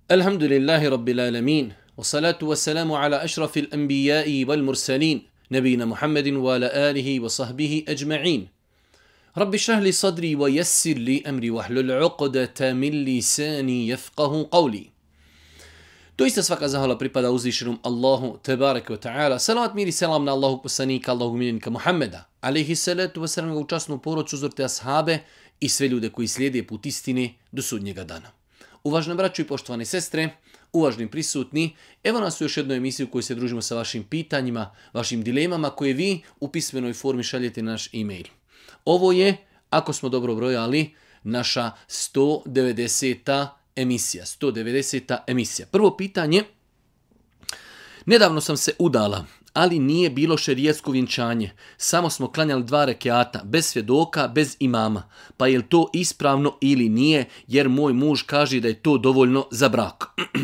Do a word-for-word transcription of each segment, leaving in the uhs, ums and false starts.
الحمد لله رب العالمين والصلاة والسلام على أشرف الأنبياء والمرسلين نبينا محمد وعلى آله وصحبه أجمعين رب اشرح لي صدري ويسر لي أمري واحلل عقدة من لساني يفقه قولي. Doista svaka zahvala pripada uzvišenom Allahu tebareke ve taala. Salavat mir i selam na Allahog poslanika, Allahog miljenika Muhammeda, alejhi salatu vesselam, njegovu časnu porodicu, uzorite ashabe i sve ljude koji slijede put istine do sudnjega dana. Uvažene braćo i poštovane sestre, uvaženi prisutni, evo nas u još jednoj emisiji u kojoj se družimo sa vašim pitanjima, vašim dilemama koje vi u pismenoj formi šaljete na naš e-mail. Ovo je, ako smo dobro brojali, naša sto devedeseta emisija. sto devedeseta emisija. Prvo pitanje. Nedavno sam se udala, ali nije bilo šerijatsko vjenčanje. Samo smo klanjali dva rekiata, bez svjedoka, bez imama. Pa je li to ispravno ili nije, jer moj muž kaže da je to dovoljno za brak?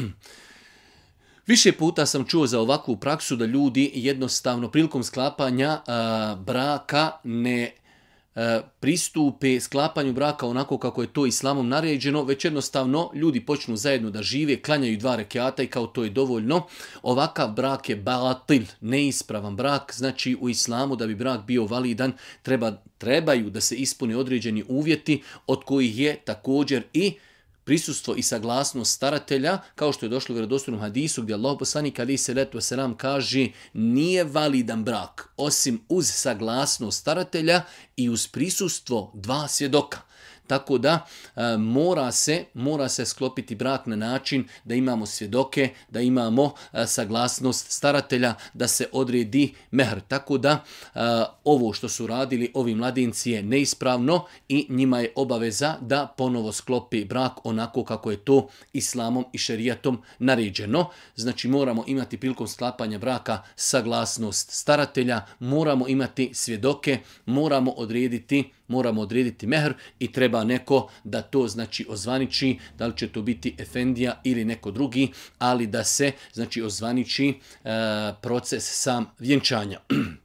Više puta sam čuo za ovakvu praksu da ljudi jednostavno prilikom sklapanja a, braka ne pristupe sklapanju braka onako kako je to islamom naređeno, već jednostavno ljudi počnu zajedno da žive, klanjaju dva rekiata i kao to je dovoljno. Ovakav brak je batil, neispravan brak, znači u islamu da bi brak bio validan treba, trebaju da se ispune određeni uvjeti od kojih je također i prisustvo i saglasnost staratelja, kao što je došlo u vjerodostojnom hadisu gdje Allah poslanik alejhi selatu vesselam kaže nije validan brak osim uz saglasnost staratelja i uz prisustvo dva svjedoka. Tako da e, mora se mora se sklopiti brak na način da imamo svjedoke, da imamo e, saglasnost staratelja, da se odredi mehr. Tako da e, ovo što su radili ovi mladenci je neispravno i njima je obaveza da ponovo sklopi brak onako kako je to islamom i šerijatom naređeno. Znači moramo imati prilikom sklapanja braka saglasnost staratelja, moramo imati svjedoke, moramo odrediti moramo odrediti mehr i treba neko da to znači ozvaniči, da li će to biti efendija ili neko drugi, ali da se znači ozvaniči e, proces sam vjenčanja.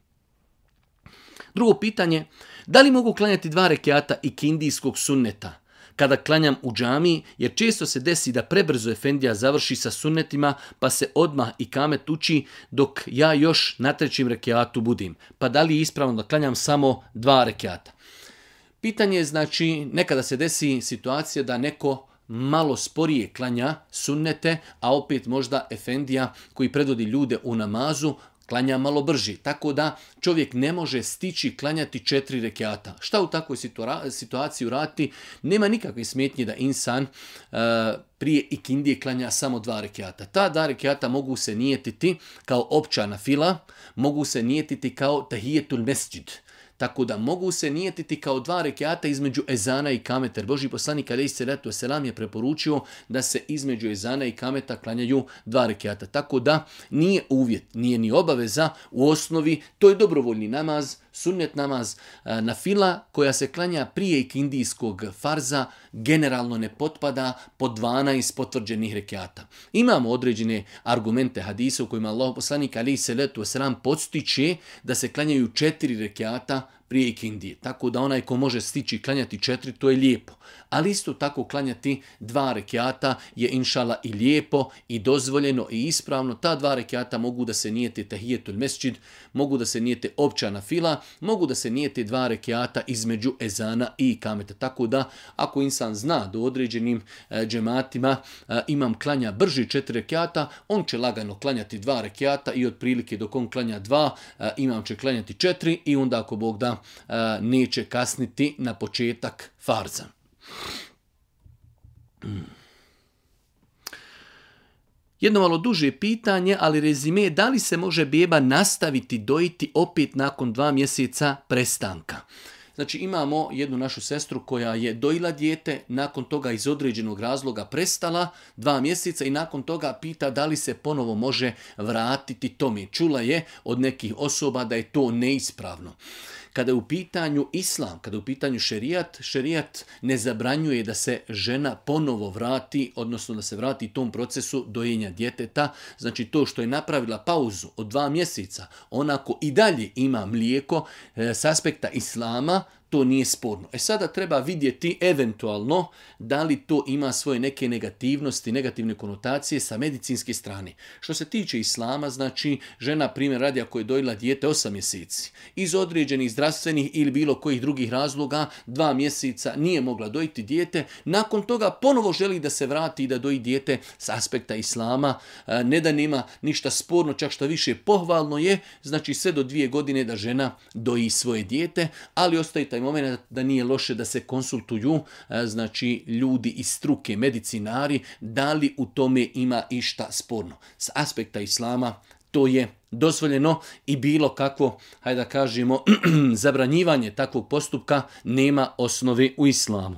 Drugo pitanje, da li mogu klanjati dva rekiata ikindijskog sunneta kada klanjam u džamiji, jer često se desi da prebrzo efendija završi sa sunnetima pa se odmah ikamet uči dok ja još na trećem rekiatu budim. Pa da li je ispravno da klanjam samo dva rekiata? Pitanje je, znači, nekada se desi situacija da neko malo sporije klanja sunnete, a opet možda efendija koji predvodi ljude u namazu klanja malo brži. Tako da čovjek ne može stići klanjati četiri rekiata. Šta u takvoj situaciji uraditi? Nema nikakve smetnje da insan uh, prije ikindije klanja samo dva rekiata. Ta dva rekiata mogu se nijetiti kao opća nafila, mogu se nijetiti kao tahijetul mesdžid. Tako da mogu se nijetiti kao dva rekiata između ezana i kameta. Božji poslanik alejhi selatu vesselam je preporučio da se između ezana i kameta klanjaju dva rekiata. Tako da nije uvjet, nije ni obaveza, u osnovi to je dobrovoljni namaz, sunnet namaz, nafila koja se klanja prije ikindijskog farza generalno ne potpada po dvanaest potvrđenih rekiata. Imamo određene argumente hadisa u kojima Allah poslanik alejhi selatu vesselam podstiče da se klanjaju četiri rekiata prije ikindije. Tako da onaj ko može stići klanjati četiri, to je lijepo. Ali isto tako klanjati dva rekiata je inšala i lijepo i dozvoljeno i ispravno. Ta dva rekiata mogu da se nijete tahijetul mesdžid, mogu da se nijete opća nafila, mogu da se nijete dva rekiata između ezana i ikameta. Tako da ako insan zna do određenim e, džematima e, imam klanja brži četiri rekiata, on će lagano klanjati dva rekiata i otprilike dok on klanja dva, e, imam će klanjati četiri i onda ako Bog da neće kasniti na početak farza. Jedno malo duže pitanje, ali rezime, da li se može beba nastaviti dojiti opet nakon dva mjeseca prestanka? Znači imamo jednu našu sestru koja je dojila dijete, nakon toga iz određenog razloga prestala dva mjeseca i nakon toga pita da li se ponovo može vratiti tome. Čula je od nekih osoba da je to neispravno. Kada je u pitanju islam, kada je u pitanju šerijat, šerijat ne zabranjuje da se žena ponovo vrati, odnosno da se vrati tom procesu dojenja djeteta. Znači to što je napravila pauzu od dva mjeseca, onako i dalje ima mlijeko, s aspekta islama, to nije sporno. E sada treba vidjeti eventualno da li to ima svoje neke negativnosti, negativne konotacije sa medicinske strane. Što se tiče islama, znači žena primjer radi ako je dojila dijete osam mjeseci, iz određenih zdravstvenih ili bilo kojih drugih razloga dva mjeseca nije mogla dojiti dijete, nakon toga ponovo želi da se vrati i da doji dijete s aspekta islama, ne da nema ništa sporno, čak što više pohvalno je, znači sve do dvije godine da žena doji svoje dijete, ali ostaje taj moment da nije loše da se konsultuju, znači ljudi iz struke, medicinari, da li u tome ima išta sporno. S aspekta islama to je dozvoljeno i bilo kakvo, hajde da kažemo, zabranjivanje takvog postupka nema osnove u islamu.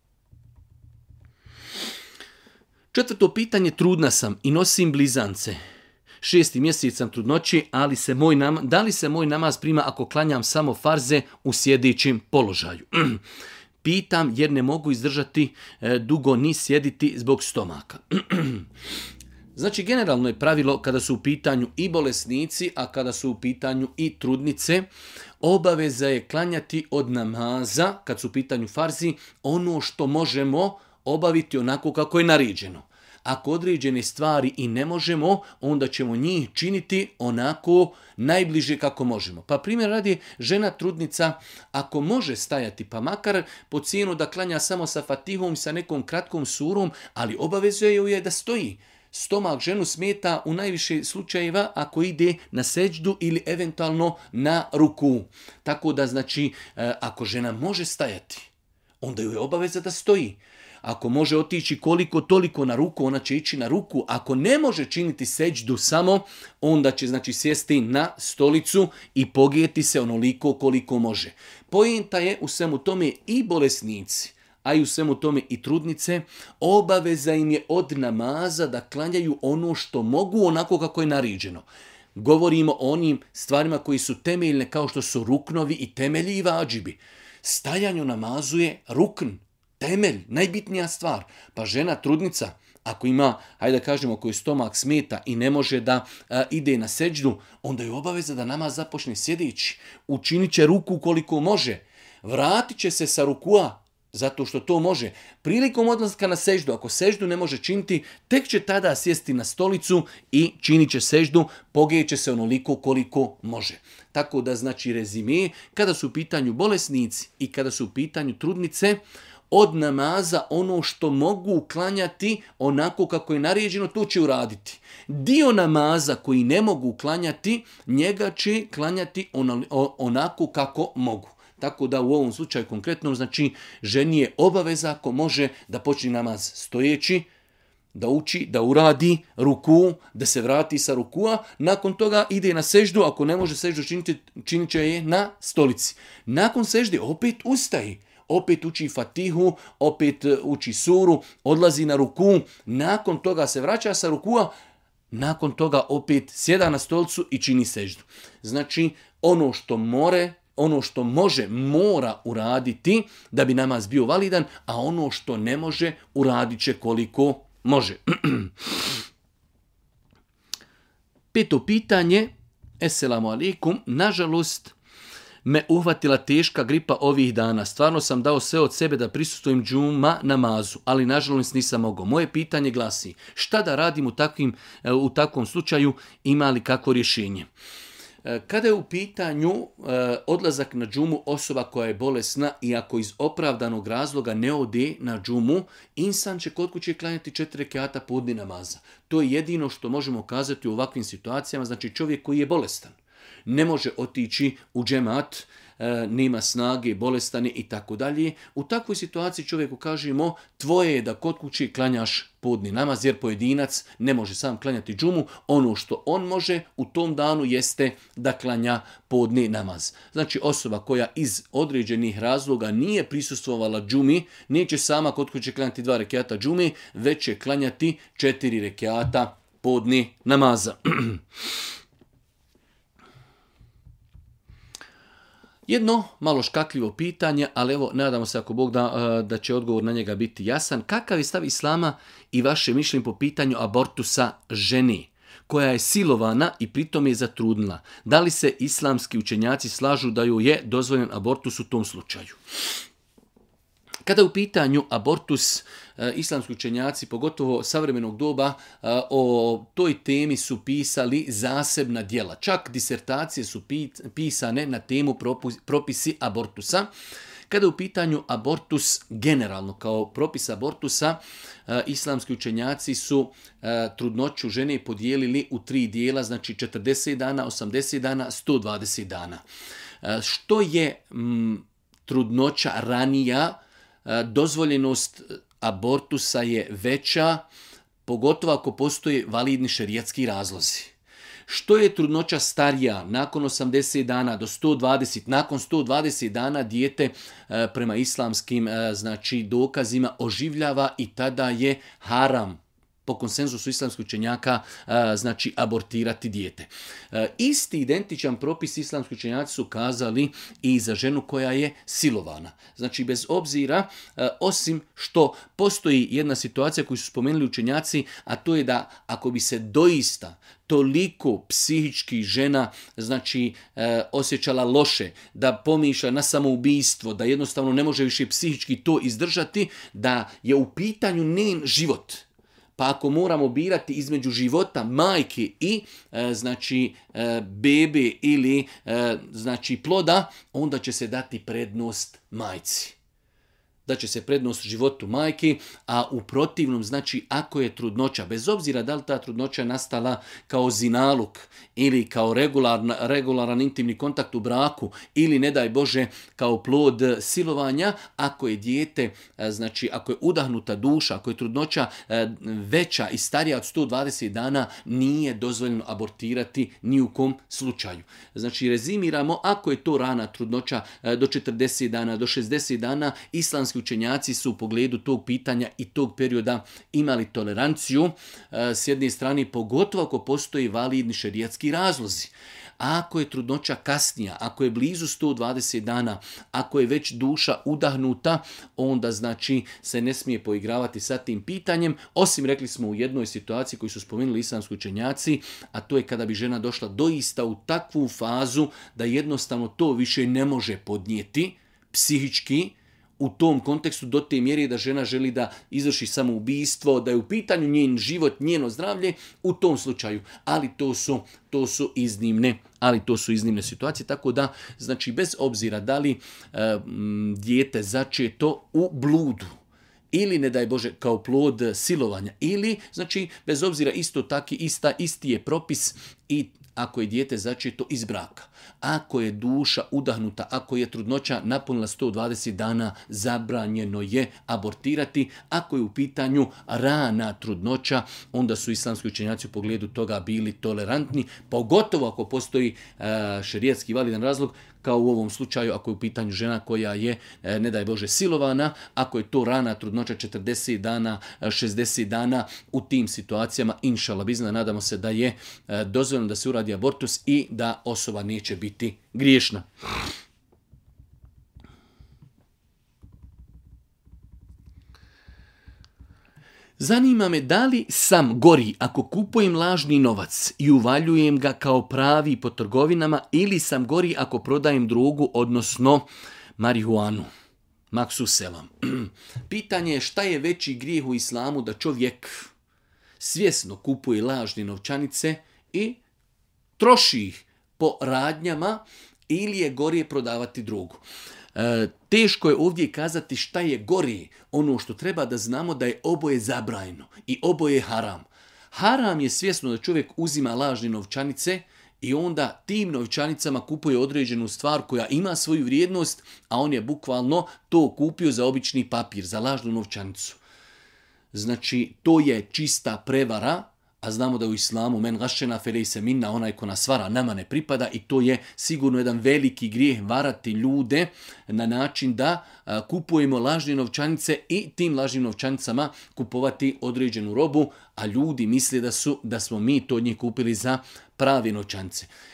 Četvrto pitanje, trudna sam i nosim blizance. Šesti mjesec sam trudnoći, ali se moj nam, da li se moj namaz prima ako klanjam samo farze u sjedećem položaju? Pitam jer ne mogu izdržati e, dugo ni sjediti zbog stomaka. Znači, generalno je pravilo kada su u pitanju i bolesnici, a kada su u pitanju i trudnice, obaveza je klanjati od namaza, kad su u pitanju farzi, ono što možemo obaviti onako kako je naređeno. Ako određene stvari i ne možemo, onda ćemo njih činiti onako najbliže kako možemo. Pa primjer radi, žena trudnica, ako može stajati, pa makar po cijenu da klanja samo sa fatihom, sa nekom kratkom surom, ali obavezuje ju je da stoji. Stomak ženu smeta u najviše slučajeva ako ide na seđdu ili eventualno na ruku. Tako da znači, ako žena može stajati, onda ju je obaveza da stoji. Ako može otići koliko toliko na ruku, ona će ići na ruku. Ako ne može činiti seđdu samo, onda će znači sjesti na stolicu i pogijeti se onoliko koliko može. Poenta je u svemu tome i bolesnici, a i u svemu tome i trudnice, obaveza im je od namaza da klanjaju ono što mogu onako kako je naređeno. Govorimo o onim stvarima koji su temeljne kao što su ruknovi i temelji i vadžibi. Stajanje u namazu je rukn, temelj, najbitnija stvar. Pa žena trudnica, ako ima, hajde da kažemo, koji stomak smeta i ne može da a, ide na seđdu, onda je obaveza da namaz započne sjedeći. Učinit će ruku koliko može. Vratit će se sa rukua, zato što to može. Prilikom odlaska na seždu, ako seždu ne može činiti, tek će tada sjesti na stolicu i činit će seždu, pogijet će se onoliko koliko može. Tako da znači rezime, kada su u pitanju bolesnici i kada su u pitanju trudnice, od namaza ono što mogu klanjati onako kako je naređeno, to će uraditi. Dio namaza koji ne mogu klanjati, njega će klanjati onako kako mogu. Tako da u ovom slučaju konkretno, znači ženi je obaveza ako može da počne namaz stojeći, da uči, da uradi ruku, da se vrati sa rukua, nakon toga ide na seždu, ako ne može seždu činiti, činit će je na stolici. Nakon sežde opet ustaje, opet uči fatihu, opet uči suru, odlazi na ruku, nakon toga se vraća sa rukua, nakon toga opet sjeda na stolicu i čini seždu. Znači ono što more, ono što može, mora uraditi da bi namaz bio validan, a ono što ne može, uradit će koliko može. Peto pitanje, eselamu alaikum, nažalost me uhvatila teška gripa ovih dana. Stvarno sam dao sve od sebe da prisustvujem džuma namazu, ali nažalost nisam mogao. Moje pitanje glasi, šta da radim u, takvim, u takvom slučaju, ima li kako rješenje? Kada je u pitanju odlazak na džumu osoba koja je bolesna i ako iz opravdanog razloga ne ode na džumu, insan će kod kuće klanjati četiri rekata podne namaza. To je jedino što možemo kazati u ovakvim situacijama, znači čovjek koji je bolestan. Ne može otići u džemat, nema snage, bolestan je i tako dalje. U takvoj situaciji čovjeku kažemo, tvoje je da kod kuće klanjaš podni namaz, jer pojedinac ne može sam klanjati džumu. Ono što on može u tom danu jeste da klanja podni namaz. Znači osoba koja iz određenih razloga nije prisustvovala džumi, neće sama kod kuće klanjati dva rekiata džume, već će klanjati četiri rekiata podni namaza. Jedno malo škakljivo pitanje, ali evo, nadamo se ako Bog da, da će odgovor na njega biti jasan. Kakav je stav islama i vaše mišljenje po pitanju abortusa žene? koja je silovana i pritom je zatrudnila. Da li se islamski učenjaci slažu da joj je dozvoljen abortus u tom slučaju? Kada je u pitanju abortus, islamski učenjaci, pogotovo savremenog doba, o toj temi su pisali zasebna djela. Čak disertacije su pisane na temu propisi abortusa. Kada je u pitanju abortus generalno, kao propis abortusa, islamski učenjaci su trudnoću žene podijelili u tri dijela, znači četrdeset dana, osamdeset dana, sto dvadeset dana. Što je m, trudnoća ranija, dozvoljenost abortusa je veća, pogotovo ako postoje validni šerijatski razlozi. Što je trudnoća starija, nakon osamdeset dana do sto dvadeset, nakon sto dvadeset dana dijete prema islamskim znači, dokazima oživljava i tada je haram, po konsenzusu islamskih učenjaka, znači abortirati dijete. Isti identičan propis islamski učenjaci su kazali i za ženu koja je silovana. Znači bez obzira, osim što postoji jedna situacija koju su spomenuli učenjaci, a to je da ako bi se doista toliko psihički žena znači e, osjećala loše, da pomišlja na samoubistvo, da jednostavno ne može više psihički to izdržati, da je u pitanju njen život. Pa ako moramo birati između života majke i e, znači e, bebe ili e, znači ploda, onda će se dati prednost majci. Da će se prednost životu majke, a u protivnom, znači ako je trudnoća, bez obzira da li ta trudnoća nastala kao zinaluk ili kao regularan, regularan intimni kontakt u braku ili ne daj Bože kao plod silovanja, ako je dijete, znači ako je udahnuta duša, ako je trudnoća veća i starija od sto dvadeset dana, nije dozvoljeno abortirati ni u kom slučaju. Znači rezimiramo, ako je to rana trudnoća do četrdeset dana, do šezdeset dana, islamski učenjaci su u pogledu tog pitanja i tog perioda imali toleranciju s jedne strane, pogotovo ako postoji validni šerijatski razlozi. A ako je trudnoća kasnija, ako je blizu sto dvadeset dana, ako je već duša udahnuta, onda znači se ne smije poigravati sa tim pitanjem, osim rekli smo u jednoj situaciji koju su spomenuli islamski učenjaci, a to je kada bi žena došla doista u takvu fazu da jednostavno to više ne može podnijeti psihički, u tom kontekstu do te mjere da žena želi da izvrši samoubistvo, da je u pitanju njen život, njeno zdravlje, u tom slučaju. Ali to su, to su iznimne, ali to su iznimne situacije, tako da, znači, bez obzira da li e, dijete začeto u bludu, ili ne daj Bože kao plod silovanja, ili, znači, bez obzira isto taki, ista, isti je propis i ako je dijete začeto iz braka. Ako je duša udahnuta, ako je trudnoća napunila sto dvadeset dana, zabranjeno je abortirati. Ako je u pitanju rana trudnoća, onda su islamski učenjaci u pogledu toga bili tolerantni, pogotovo ako postoji uh, šerijatski validan razlog, kao u ovom slučaju ako je u pitanju žena koja je, ne daj Bože, silovana, ako je to rana trudnoća četrdeset dana, šezdeset dana, u tim situacijama, inšallah bizna, nadamo se da je dozvoljeno da se uradi abortus i da osoba neće biti griješna. Zanima me da li sam gori ako kupujem lažni novac i uvaljujem ga kao pravi po trgovinama ili sam gori ako prodajem drogu, odnosno marihuanu. Maksuselam. Pitanje je šta je veći grijeh u islamu, da čovjek svjesno kupuje lažne novčanice i troši ih po radnjama ili je gorije prodavati drogu. E, teško je ovdje kazati šta je gorije. Ono što treba da znamo da je oboje zabranjeno i oboje haram. Haram je svjesno da čovjek uzima lažne novčanice i onda tim novčanicama kupuje određenu stvar koja ima svoju vrijednost, a on je bukvalno to kupio za obični papir, za lažnu novčanicu. Znači, to je čista prevara, a znamo da u islamu men gašena felejse minna, onaj ko nas vara, nama ne pripada, i to je sigurno jedan veliki grijeh, varati ljude na način da a, kupujemo lažne novčanice i tim lažnim novčanicama kupovati određenu robu, a ljudi misle da su da smo mi to od njih kupili za prave novčanice.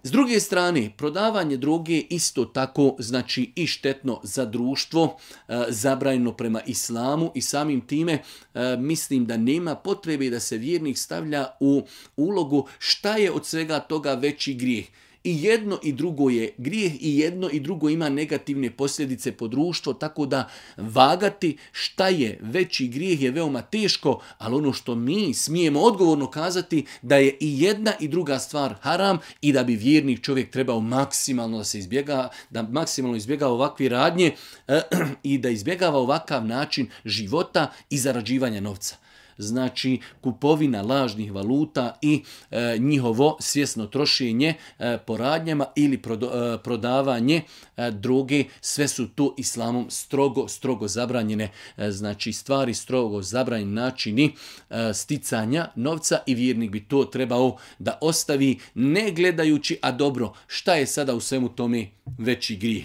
S druge strane, prodavanje droge isto tako znači i štetno za društvo, zabranjeno prema islamu i samim time mislim da nema potrebe da se vjernik stavlja u ulogu šta je od svega toga veći grijeh. I jedno i drugo je grijeh i jedno i drugo ima negativne posljedice po društvo, tako da vagati šta je veći grijeh je veoma teško, ali ono što mi smijemo odgovorno kazati da je i jedna i druga stvar haram i da bi vjernik čovjek trebao maksimalno da se izbjega, da maksimalno izbjegava ovakve radnje eh, i da izbjegava ovakav način života i zarađivanja novca. Znači kupovina lažnih valuta i e, njihovo svjesno trošenje e, po radnjama ili prodo, e, prodavanje e, droge, sve su to islamom strogo, strogo zabranjene e, znači stvari, strogo zabranjeni načini e, sticanja novca i vjernik bi to trebao da ostavi ne gledajući, a dobro, šta je sada u svemu tome veći grijeh.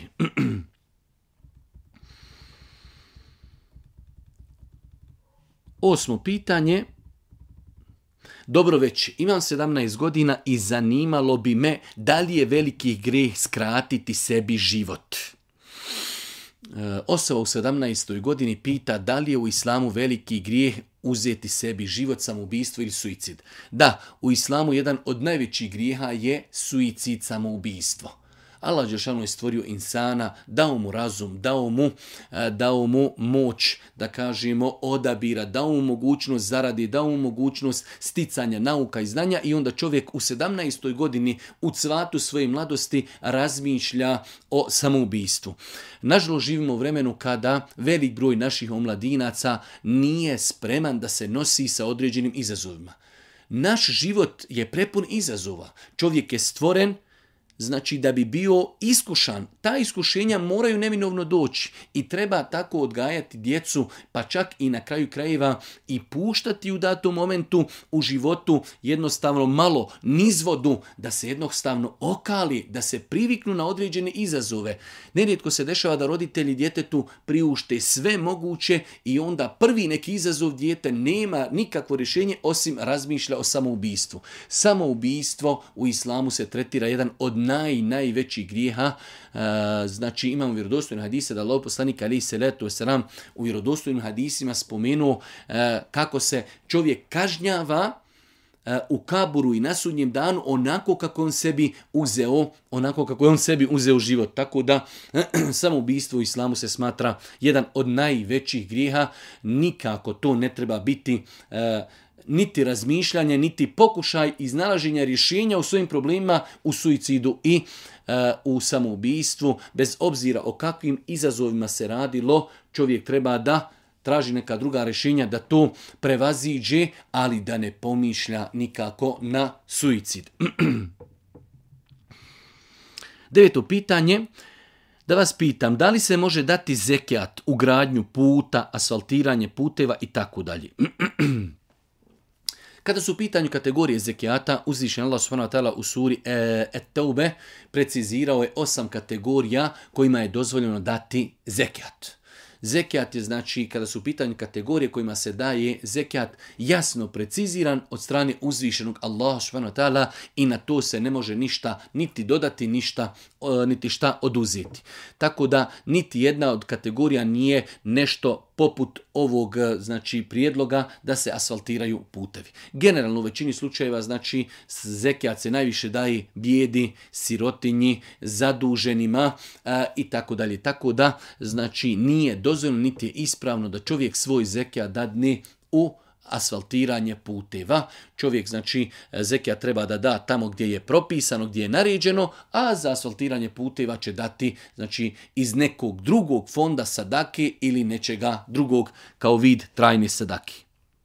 Osmo pitanje. Dobro već, imam sedamnaest godina i zanimalo bi me da li je veliki grijeh skratiti sebi život. Osoba u sedamnaestoj godini pita da li je u islamu veliki grijeh uzeti sebi život, samoubistvo ili suicid. Da, u islamu jedan od najvećih grijeha je suicid, samoubistvo. Allah dželešanu je stvorio insana, dao mu razum, dao mu, dao mu moć, da kažemo, odabira, dao mu mogućnost zaradi, dao mu mogućnost sticanja nauka i znanja i onda čovjek u sedamnaestoj godini u cvatu svoje mladosti razmišlja o samoubistvu. Nažalost, živimo u vremenu kada velik broj naših omladinaca nije spreman da se nosi sa određenim izazovima. Naš život je prepun izazova. Čovjek je stvoren znači da bi bio iskušan. Ta iskušenja moraju neminovno doći i treba tako odgajati djecu, pa čak i na kraju krajeva i puštati u datom momentu u životu jednostavno malo nizvodu, da se jednostavno okali, da se priviknu na određene izazove. Nerijetko se dešava da roditelji djetetu priušte sve moguće i onda prvi neki izazov dijete nema nikakvo rješenje osim razmišlja o samoubistvu. Samoubijstvo u islamu se tretira jedan od naj, najvećih grijeha. E, znači imamo vjerodostojne hadise da Allah poslanik alejhi selatu vesselam u vjerodostojnim hadisima spomenuo e, kako se čovjek kažnjava e, u kaburu i na sudnjem danu onako kako on sebi uzeo, onako kako je on sebi uzeo život. Tako da samoubistvo u islamu se smatra jedan od najvećih grijeha. Nikako to ne treba biti e, niti razmišljanje, niti pokušaj iznalaženja rješenja u svojim problemima u suicidu i e, u samoubistvu. Bez obzira o kakvim izazovima se radilo, čovjek treba da traži neka druga rješenja, da to prevaziđe, ali da ne pomišlja nikako na suicid. Deveto pitanje. Da vas pitam, da li se može dati zekijat u gradnju puta, asfaltiranje puteva i tako dalje? Kada su u pitanju kategorije zekijata, uzvišen Allah subhanahu wa ta'ala u suri Et-Taube precizirao je osam kategorija kojima je dozvoljeno dati zekijat. Zekijat je znači, kada su u pitanju kategorije kojima se daje zekijat, jasno preciziran od strane uzvišenog Allaha subhanahu wa ta'ala i na to se ne može ništa niti dodati, ništa, niti šta oduzeti. Tako da niti jedna od kategorija nije nešto poput ovog znači prijedloga da se asfaltiraju putevi. Generalno u većini slučajeva znači zekijat se najviše daje bijedi, sirotinji, zaduženima a, i tako dalje. Tako da znači nije dozvoljeno niti je ispravno da čovjek svoj zekijat dadne u asfaltiranje puteva. Čovjek znači zekijat treba da da tamo gdje je propisano, gdje je naređeno, a za asfaltiranje puteva će dati znači iz nekog drugog fonda sadake ili nečega drugog kao vid trajne sadake.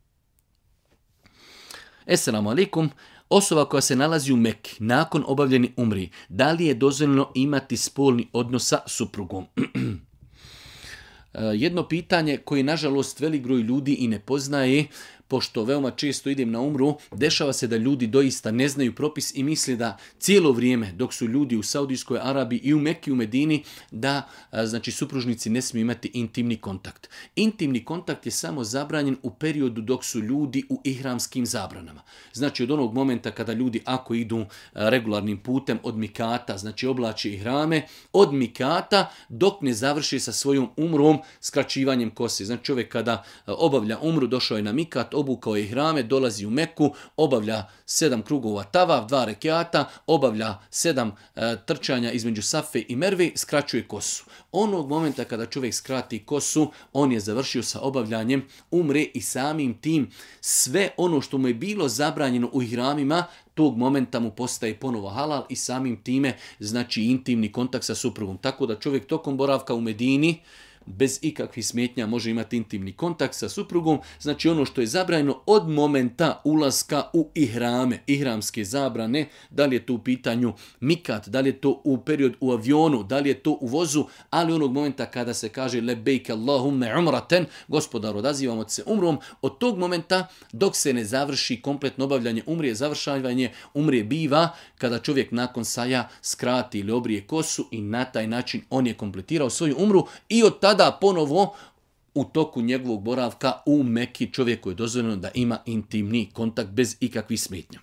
Esselamu alaikum. Osoba koja se nalazi u Mekki nakon obavljeni umri, da li je dozvoljeno imati spolni odnos sa suprugom? Jedno pitanje koje nažalost velik broj ljudi i ne poznaje, pošto veoma često idem na umru, dešava se da ljudi doista ne znaju propis i misle da cijelo vrijeme dok su ljudi u Saudijskoj Arabiji i u Mekki i u Medini, da znači supružnici ne smiju imati intimni kontakt. Intimni kontakt je samo zabranjen u periodu dok su ljudi u ihramskim zabranama. Znači od onog momenta kada ljudi ako idu regularnim putem od mikata, znači oblače ihrame, od mikata dok ne završi sa svojom umrom skraćivanjem kose. Znači čovjek kada obavlja umru, došao je na mikat, obukao je ihrame, dolazi u Meku, obavlja sedam krugova tavav, dva rekiata, obavlja sedam e, trčanja između Safe i Merve, skraćuje kosu. Onog momenta kada čovjek skrati kosu, on je završio sa obavljanjem umre i samim tim sve ono što mu je bilo zabranjeno u ihramima, tog momenta mu postaje ponovo halal i samim time znači intimni kontakt sa suprugom. Tako da čovjek tokom boravka u Medini bez ikakvih smetnja može imati intimni kontakt sa suprugom, znači ono što je zabranjeno od momenta ulaska u ihrame, ihramske zabrane, da li je to u pitanju mikat, da li je to u period u avionu, da li je to u vozu, ali onog momenta kada se kaže lebejk Allahumme umraten, gospodar odazivamo se umrom, od tog momenta dok se ne završi kompletno obavljanje umrije, završavanje umrije biva kada čovjek nakon saja skrati ili obrije kosu i na taj način on je kompletirao svoju umru i od tada da ponovo u toku njegovog boravka u Meki čovjeku je dozvoljeno da ima intimni kontakt bez ikakvih smetnja.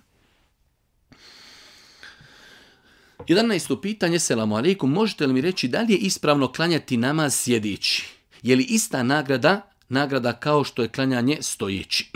jedanaesto pitanje, selamu alejkum, možete li mi reći da li je ispravno klanjati namaz sjedeći? Je li ista nagrada, nagrada kao što je klanjanje stojeći?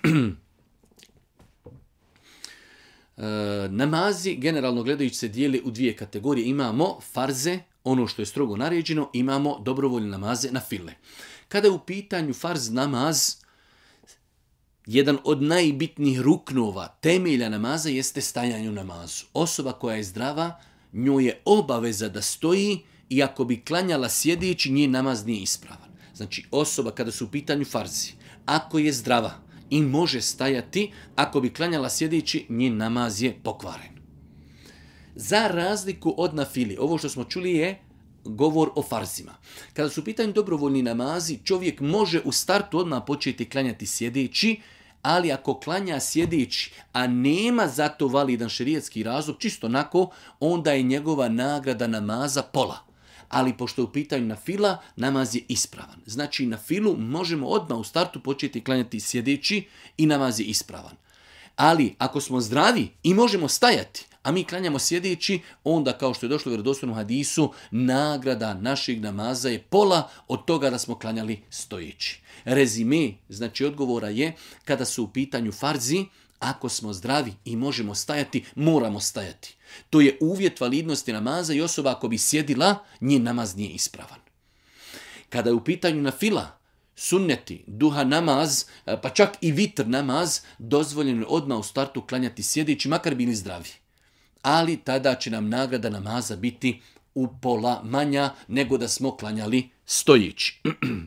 e, namazi generalno gledajući se dijeli u dvije kategorije. Imamo farze, ono što je strogo naređeno, imamo dobrovoljne namaze na file. Kada je u pitanju farz namaz, jedan od najbitnijih ruknova, temelja namaza jeste stajanje u namazu. Osoba koja je zdrava, njoj je obaveza da stoji i ako bi klanjala sjedeći, njen namaz nije ispravan. Znači osoba kada su u pitanju farzi, ako je zdrava i može stajati, ako bi klanjala sjedeći, njen namaz je pokvaren. Za razliku od nafili, ovo što smo čuli je govor o farzima. Kada su u pitanju dobrovoljni namazi, čovjek može u startu odmah početi klanjati sjedeći, ali ako klanja sjedeći, a nema za to validan šerijatski razlog, čisto onako, onda je njegova nagrada namaza pola. Ali pošto je u pitanju nafila, namaz je ispravan. Znači na filu možemo odmah u startu početi klanjati sjedeći i namaz je ispravan. Ali ako smo zdravi i možemo stajati, a mi klanjamo sjedeći, onda kao što je došlo u vjerodostojnom hadisu, nagrada našeg namaza je pola od toga da smo klanjali stojeći. Rezime, znači odgovora je, kada su u pitanju farzi, ako smo zdravi i možemo stajati, moramo stajati. To je uvjet validnosti namaza i osoba ako bi sjedila, njen namaz nije ispravan. Kada je u pitanju nafila, sunneti, duha namaz, pa čak i vitr namaz, dozvoljeno je odmah u startu klanjati sjedeći, makar bili zdravi. Ali tada će nam nagrada namaza biti upola manja nego da smo klanjali stojeći.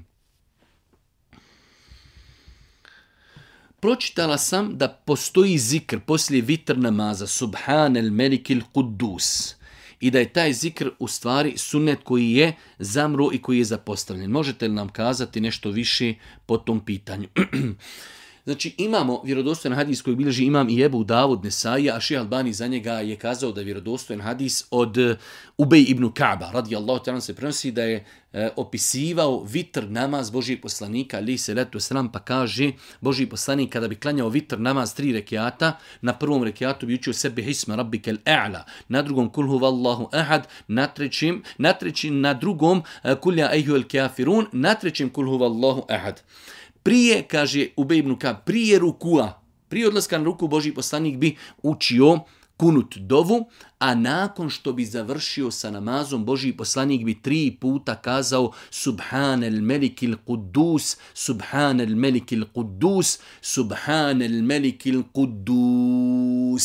Pročitala sam da postoji zikr poslije vitr namaza, Subhanel Melikil Kudus, i da je taj zikr u stvari sunnet koji je zamro i koji je zapostavljen. Možete li nam kazati nešto više po tom pitanju? Znači imamo vjerodostojan hadis koji bilježi imam i Ebu Davud Nesaija, a Šejh Albani za njega je kazao da je vjerodostojan hadis od Ubej ibn Ka'ba, radijallahu ta'ala se prenosi da je e, opisivao vitr namaz Božijeg poslanika, alejhi salatu vesselam, pa kaže Božji poslanik kada bi klanjao vitr namaz tri rekiata, na prvom rekiatu bi učio sebi hisma rabbikel a'la, na drugom kul huvallahu ahad, na trećem, na trećem, na drugom kul ja ejuhel kafirun, na trećem kul huvallahu ahad. Prije, kaže Ubej ibn Ka'b, prije rukua, prije odlaska na ruku Božji poslanik bi učio kunut dovu, a nakon što bi završio sa namazom, Božji poslanik bi tri puta kazao Subhanel Melikil Kudus, Subhanel Melikil Kudus, Subhanel Melikil Kudus.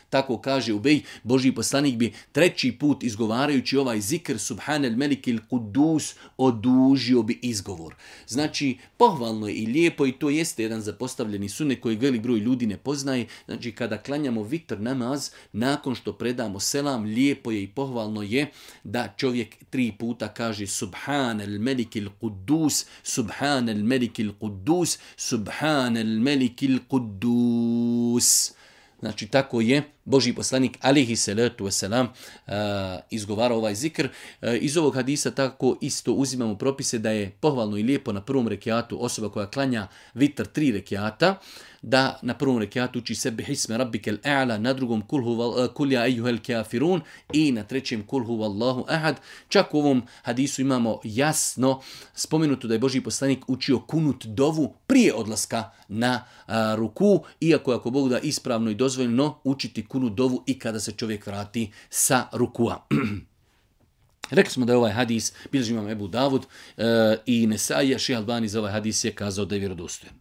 Tako kaže Ubej, Božji poslanik bi treći put izgovarajući ovaj zikr Subhanel Melikil Kudus odužio bi izgovor. Znači, pohvalno je i lijepo i to jeste jedan zapostavljeni sunnet koji velik broj ljudi ne poznaje. Znači, kada klanjamo vitr namaz, nakon što predamo selam, lijepo je i pohvalno je da čovjek tri puta kaže Subhanel Melikil Kudus, Subhanel Melikil Kudus, Subhanel Melikil Kudus. Znači, tako je Božji poslanik, alihi salatu wasalam, uh, izgovarao ovaj zikr. Uh, iz ovog hadisa tako isto uzimamo propise da je pohvalno i lijepo na prvom rekiatu osoba koja klanja vitr tri rekiata, da na prvom rekiatu uči sebe hisme rabbikel a'la, na drugom kul, huva, kul ja ejuhel kafirun i na trećem kul huvallahu ahad. Čak u ovom hadisu imamo jasno spomenuto da je Božji poslanik učio kunut dovu prije odlaska na a, ruku, iako ako Bog da ispravno i dozvoljeno učiti kunut dovu i kada se čovjek vrati sa rukua. Rekli smo da je ovaj hadis, bilježi imam Ebu Davud e, i Nesaija, Šejh Albani za ovaj hadis je kazao da je vjerodostojan.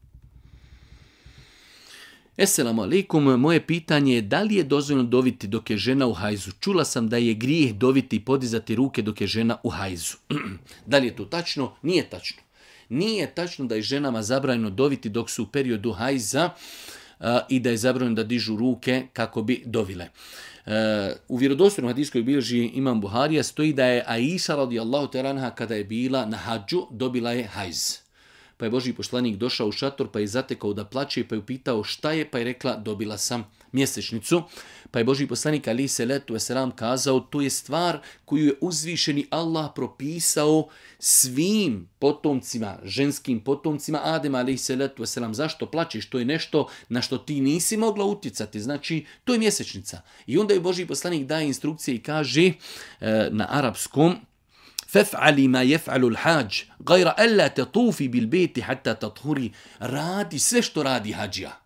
Esselamu alaikum, moje pitanje je da li je dozvoljeno doviti dok je žena u hajzu? Čula sam da je grijeh doviti i podizati ruke dok je žena u hajzu. Da li je to tačno? Nije tačno. Nije tačno da je ženama zabranjeno doviti dok su u periodu hajza uh, i da je zabranjeno da dižu ruke kako bi dovile. Uh, u vjerodostojnom hadiskoj bilježi imam Buharija stoji da je Aisha radijallahu ta'ala anha kada je bila na hadžu dobila je hajz. Pa je Božji poslanik došao u šator, pa je zatekao da plače, pa je upitao šta je, pa je rekla dobila sam mjesečnicu. Pa je Božji poslanik alejhi selatu vesselam kazao to je stvar koju je uzvišeni Allah propisao svim potomcima, ženskim potomcima Adema alejhi selatu vesselam. Zašto plačeš? To je nešto na što ti nisi mogla utjecati. Znači, to je mjesečnica. I onda je Božji poslanik daje instrukcije i kaže e, na arapskom فَفْعَلِ مَا يَفْعَلُ الْحَاجِ غَيْرَ أَلَّا تَطُوفِ بِالْبَيْتِ حَتَّى تَطْهُرِ. Radi sve što radi hađija.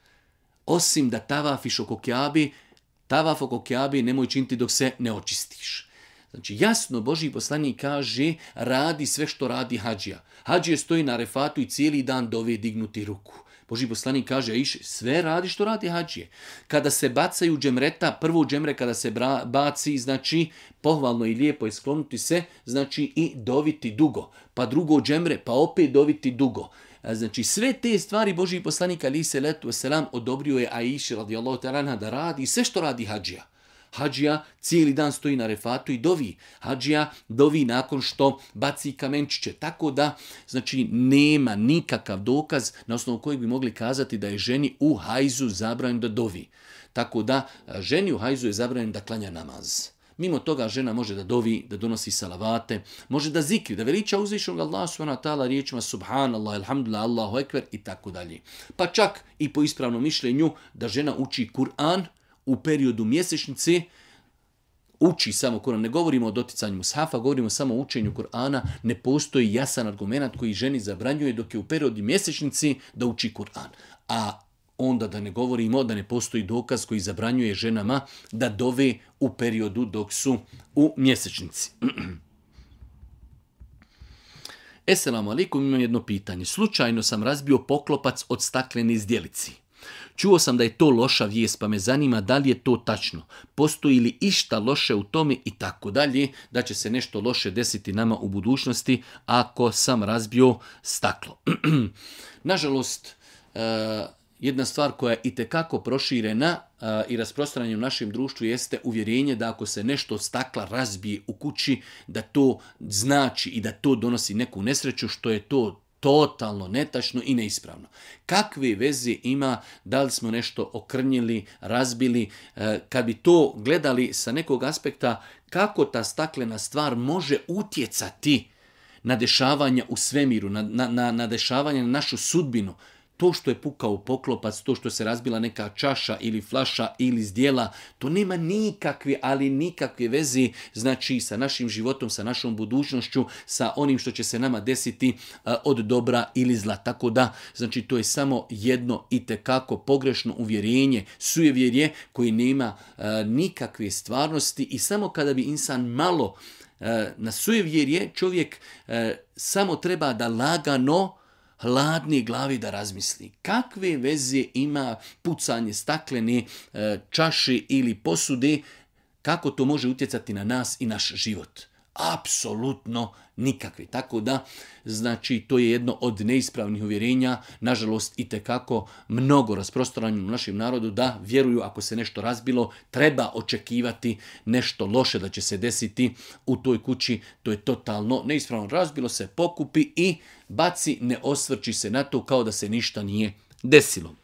Osim da tavafiš oko Kjabe, tavaf oko Kjabe nemoj činiti dok se ne očistiš. Znači, jasno Božji poslanik kaže radi sve što radi hađija. Hađija stoji na Arefatu i cijeli dan dove dignuti ruku. Božji poslanik kaže, iš, sve radi što radi hađije. Kada se bacaju džemreta, prvo džemre kada se bra, baci, znači pohvalno i lijepo je sklonuti se, znači i doviti dugo. Pa drugo džemre, pa opet doviti dugo. Znači sve te stvari Božji poslanik alejhi selatu vesselam odobrio je Aiši radijallahu ta'ala anha da radi sve što radi hađija. Hađija cijeli dan stoji na Arefatu i dovi. Hađija dovi nakon što baci kamenčiće. Tako da, znači, nema nikakav dokaz na osnovu kojeg bi mogli kazati da je ženi u hajzu zabranjeno da dovi. Tako da, ženi u hajzu je zabranjeno da klanja namaz. Mimo toga žena može da dovi, da donosi salavate, može da zikri, da veliča uzvišenog Allaha subhanahu wa ta'ala riječima subhanallah, alhamdulillah, Allahu ekber i tako dalje. Pa čak i po ispravnom mišljenju da žena uči Kur'an u periodu mjesečnice, uči samo Kur'an. Ne govorimo o doticanju mushafa, govorimo samo o učenju Kur'ana. Ne postoji jasan argument koji ženi zabranjuje dok je u periodu mjesečnici da uči Kur'an. A onda da ne govorimo da ne postoji dokaz koji zabranjuje ženama da dove u periodu dok su u mjesečnici. Esselamu alaikum, imam jedno pitanje. Slučajno sam razbio poklopac od staklene zdjelici. Čuo sam da je to loša vijest, pa me zanima da li je to tačno. Postoji li išta loše u tome i tako dalje, da će se nešto loše desiti nama u budućnosti ako sam razbio staklo. Nažalost, jedna stvar koja je itekako proširena i rasprostranjena u našem društvu jeste uvjerenje da ako se nešto od stakla razbije u kući, da to znači i da to donosi neku nesreću, što je to totalno netačno i neispravno. Kakve veze ima da li smo nešto okrnjili, razbili, kad bi to gledali sa nekog aspekta kako ta staklena stvar može utjecati na dešavanja u svemiru, na, na, na, na dešavanja na našu sudbinu. To što je pukao poklopac, to što se razbila neka čaša ili flaša ili zdjela, to nema nikakve, ali nikakve veze, znači sa našim životom, sa našom budućnošću, sa onim što će se nama desiti uh, od dobra ili zla. Tako da, znači to je samo jedno itekako pogrešno uvjerenje, sujevjerje koji nema uh, nikakve stvarnosti i samo kada bi insan malo uh, na sujevjerje, čovjek uh, samo treba da lagano hladne glave da razmisli. Kakve veze ima pucanje staklene e, čaše ili posude, kako to može utjecati na nas i naš život? Apsolutno nikakve. Tako da, znači, to je jedno od neispravnih uvjerenja, nažalost i tekako mnogo rasprostranjeno u našem narodu, da vjeruju ako se nešto razbilo, treba očekivati nešto loše da će se desiti u toj kući. To je totalno neispravno. Razbilo se, pokupi i baci, ne osvrći se na to kao da se ništa nije desilo.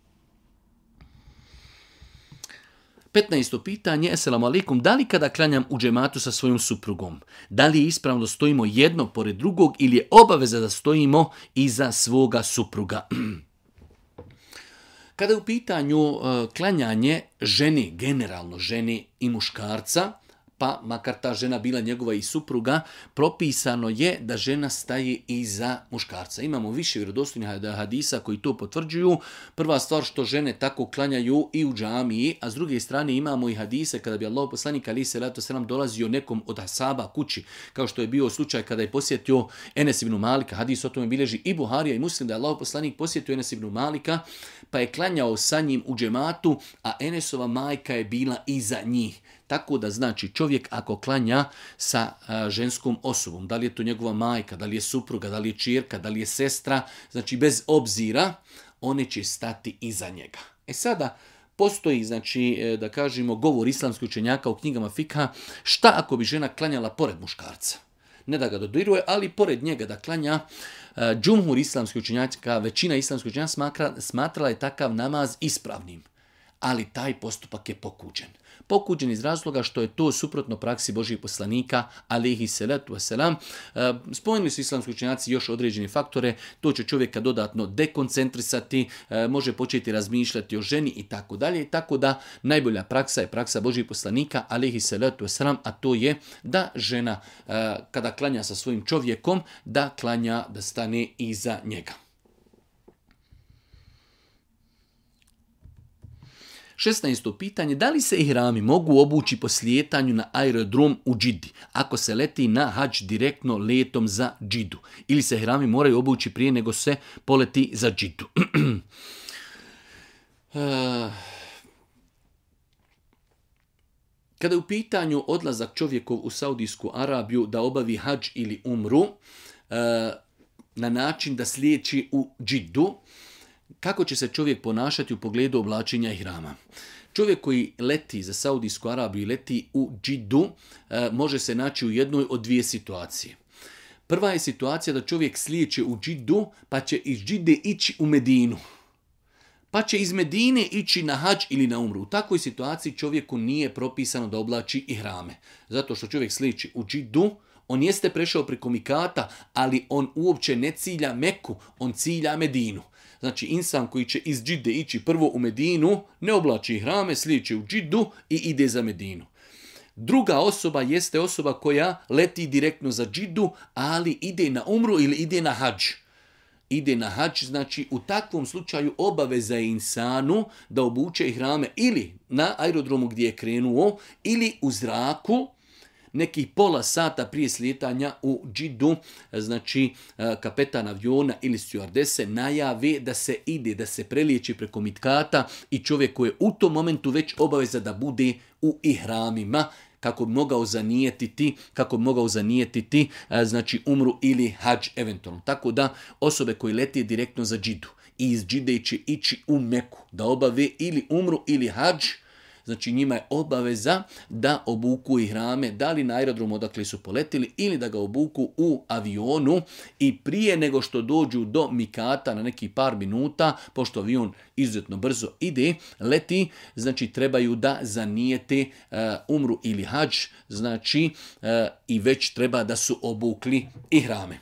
petnaesto pitanje, eselamu alaikum, da li kada klanjam u džematu sa svojom suprugom, da li je ispravno da stojimo jedno pored drugog ili je obaveza da stojimo iza svoga supruga? Kada je u pitanju uh, klanjanje žene, generalno žene i muškarca, pa makar ta žena bila njegova i supruga, propisano je da žena staje iza muškarca. Imamo više vjerodostojnih hadisa koji to potvrđuju. Prva stvar što žene tako klanjaju i u džamiji, a s druge strane imamo i hadise kada bi Allahov poslanik alejhi selatu selam dolazio nekom od ashaba kući, kao što je bio slučaj kada je posjetio Enes ibn Malika. Hadis o tome bilježi i Buharija i Muslim, da je Allahov poslanik posjetio Enes ibn Malika, pa je klanjao sa njim u džematu, a Enesova majka je bila iza njih. Tako da znači čovjek ako klanja sa a, ženskom osobom, da li je to njegova majka, da li je supruga, da li je ćerka, da li je sestra, znači bez obzira, one će stati iza njega. E sada, postoji, znači, da kažemo, govor islamskih učenjaka u knjigama fikha, šta ako bi žena klanjala pored muškarca? Ne da ga dodiruje, ali pored njega da klanja. Džumhur islamskih učenjaka, većina islamskih učenjaka smatra, smatrala je takav namaz ispravnim, ali taj postupak je pokuđen. Pokuđen iz razloga što je to suprotno praksi Božih poslanika, alejhi selatu vesselam. Spomenuli su islamski učenjaci još određene faktore, to će čovjeka dodatno dekoncentrisati, može početi razmišljati o ženi i tako dalje. Tako da najbolja praksa je praksa Božih poslanika, alejhi selatu vesselam, a to je da žena kada klanja sa svojim čovjekom, da klanja, da stane iza njega. šesnaesto pitanje, da li se ihrami mogu obući po slijetanju na aerodrom u Džidi, ako se leti na hadž direktno letom za Džidu, ili se ihrami moraju obući prije nego se poleti za Džidu? Kada je u pitanju odlazak čovjekov u Saudijsku Arabiju da obavi hadž ili umru na način da sliječi u Džidu, kako će se čovjek ponašati u pogledu oblačenja ihrama? Čovjek koji leti za Saudijsku Arabiju i leti u Džidu e, može se naći u jednoj od dvije situacije. Prva je situacija da čovjek slijeće u Džidu pa će iz Džide ići u Medinu. Pa će iz Medine ići na hadž ili na umru. U takvoj situaciji čovjeku nije propisano da oblači ihrame. Zato što čovjek slijeće u Džidu, on jeste prešao preko Mikata, ali on uopće ne cilja Meku, on cilja Medinu. Znači, insan koji će iz Džide ići prvo u Medinu, ne oblači ihrame, slijeće u Džidu i ide za Medinu. Druga osoba jeste osoba koja leti direktno za Džidu, ali ide na umru ili ide na hadž. Ide na hadž, znači u takvom slučaju obaveza je insanu da obuče ihrame ili na aerodromu gdje je krenuo, ili u zraku, nekih pola sata prije slijetanja u Džidu, znači kapetan aviona ili stjuardese najave da se ide, da se preliječi preko Mitkata i čovjek koji je u tom momentu već obaveza da bude u ihramima, kako bi mogao zanijetiti, kako bi mogao zanijetiti, znači umru ili hadž eventualno. Tako da osobe koje leti direktno za Džidu i iz Džide će ići u Meku da obave ili umru ili hadž, znači njima je obaveza da obuku ihrame, da li na aerodromu odakle su poletili ili da ga obuku u avionu i prije nego što dođu do Mikata na neki par minuta, pošto avion izuzetno brzo ide, leti, znači trebaju da zanijete uh, umru ili hadž, znači uh, i već treba da su obukli ihrame.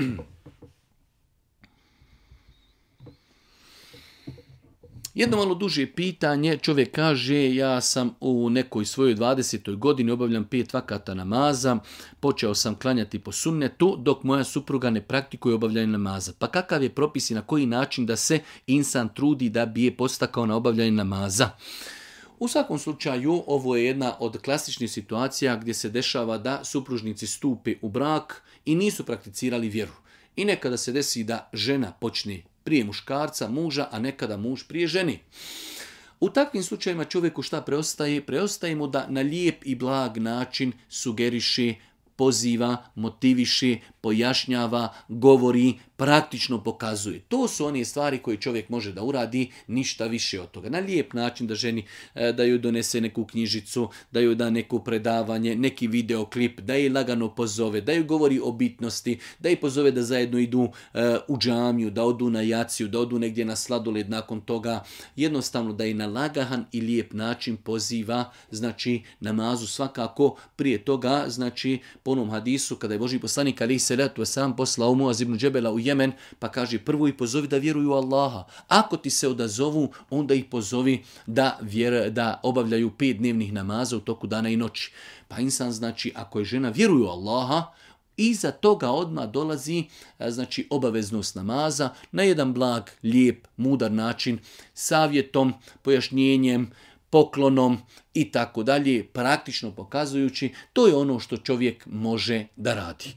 Jedno malo duže pitanje, čovjek kaže, ja sam u nekoj svojoj dvadesetoj godini, obavljam pet vakata namaza, počeo sam klanjati po sunnetu, dok moja supruga ne praktikuje obavljanje namaza. Pa kakav je propis i na koji način da se insan trudi da bi je postakao na obavljanje namaza? U svakom slučaju, ovo je jedna od klasičnih situacija gdje se dešava da supružnici stupe u brak i nisu prakticirali vjeru. I nekada se desi da žena počne prije muškarca, muža, a nekada muž prije ženi. U takvim slučajevima čovjeku šta preostaje? Preostaje mu da na lijep i blag način sugeriše, poziva, motiviše, pojašnjava, govori, praktično pokazuje. To su one stvari koje čovjek može da uradi, ništa više od toga. Na lijep način da ženi, da joj donese neku knjižicu, da joj da neko predavanje, neki videoklip, da je lagano pozove, da joj govori o bitnosti, da je pozove da zajedno idu u džamiju, da odu na jaciju, da odu negdje na sladoled nakon toga. Jednostavno da je na lagahan i lijep način poziva, znači namazu svakako. Prije toga, znači po onom hadisu kada je Božji poslanik alejhi selatu vesselam poslao Muaz ibn Džebela u Jemen, pa kaže prvo ih pozovi da vjeruju u Allaha. Ako ti se odazovu, onda ih pozovi da, vjer, da obavljaju pet dnevnih namaza u toku dana i noći. Pa insan, znači, ako je žena vjeruje u Allaha, iza toga odmah dolazi znači obaveznost namaza na jedan blag, lijep, mudar način, savjetom, pojašnjenjem, poklonom i tako dalje, praktično pokazujući, to je ono što čovjek može da radi.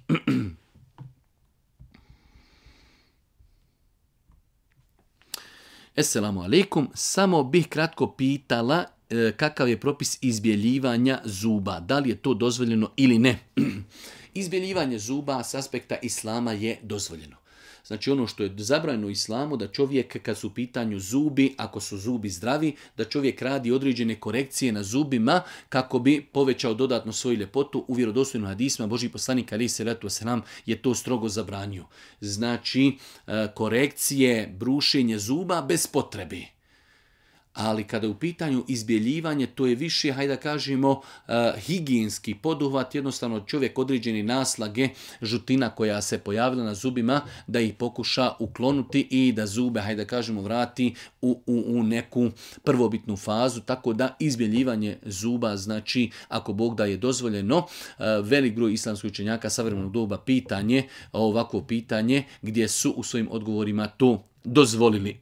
Esselamu alaikum, samo bih kratko pitala e, kakav je propis izbjeljivanja zuba, da li je to dozvoljeno ili ne. Izbjeljivanje zuba s aspekta islama je dozvoljeno. Znači ono što je zabranjeno u islamu, da čovjek kad su u pitanju zubi, ako su zubi zdravi, da čovjek radi određene korekcije na zubima kako bi povećao dodatno svoju ljepotu. U vjerodostojnim hadisima Božji poslanik alejhi selatu vesselam je to strogo zabranio. Znači korekcije, brušenje zuba bez potrebe. Ali kada je u pitanju izbjeljivanje, to je više, hajde da kažemo, uh, higijenski poduhvat, jednostavno čovjek određeni naslage, žutina koja se pojavila na zubima, da ih pokuša uklonuti i da zube, hajde da kažemo, vrati u, u, u neku prvobitnu fazu, tako da izbjeljivanje zuba, znači, ako Bog da je dozvoljeno, uh, velik broj islamskih učenjaka savremenog doba pitanje, ovakvo pitanje, gdje su u svojim odgovorima to dozvolili.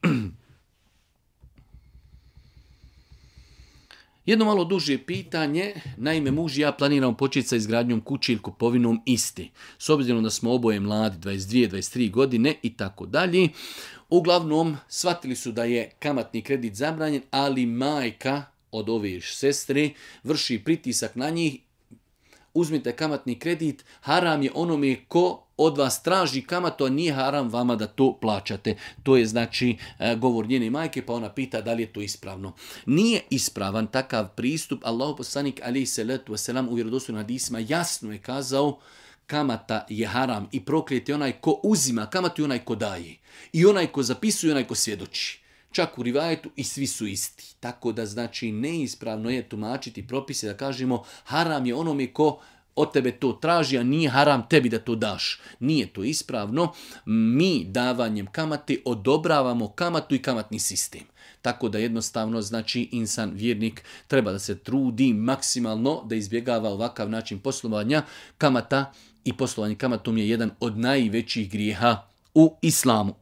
Jedno malo duže pitanje, naime muž i ja planiramo početi sa izgradnjom kuće ili kupovinom isti. S obzirom da smo oboje mladi, dvadeset dvije dvadeset tri godine i tako dalje. Uglavnom, shvatili su da je kamatni kredit zabranjen, ali majka od ove sestre vrši pritisak na njih. Uzmite kamatni kredit, haram je onome ko od vas traži kamatu, a nije haram vama da to plaćate. To je znači govor njene majke, pa ona pita da li je to ispravno. Nije ispravan takav pristup. Allahu poslanik alejhi selatu vesselam u vjerodostojnim hadisima jasno je kazao kamata je haram i proklet je onaj ko uzima kamatu i onaj ko daje. I onaj ko zapisuje i onaj ko svjedoči. Čak u rivajetu i svi su isti. Tako da znači neispravno je tumačiti propise da kažemo haram je onome ko od tebe to traži, a nije haram tebi da to daš. Nije to ispravno. Mi davanjem kamate odobravamo kamatu i kamatni sistem. Tako da jednostavno znači insan vjernik treba da se trudi maksimalno da izbjegava ovakav način poslovanja. Kamata i poslovanje kamatom je jedan od najvećih grijeha u islamu.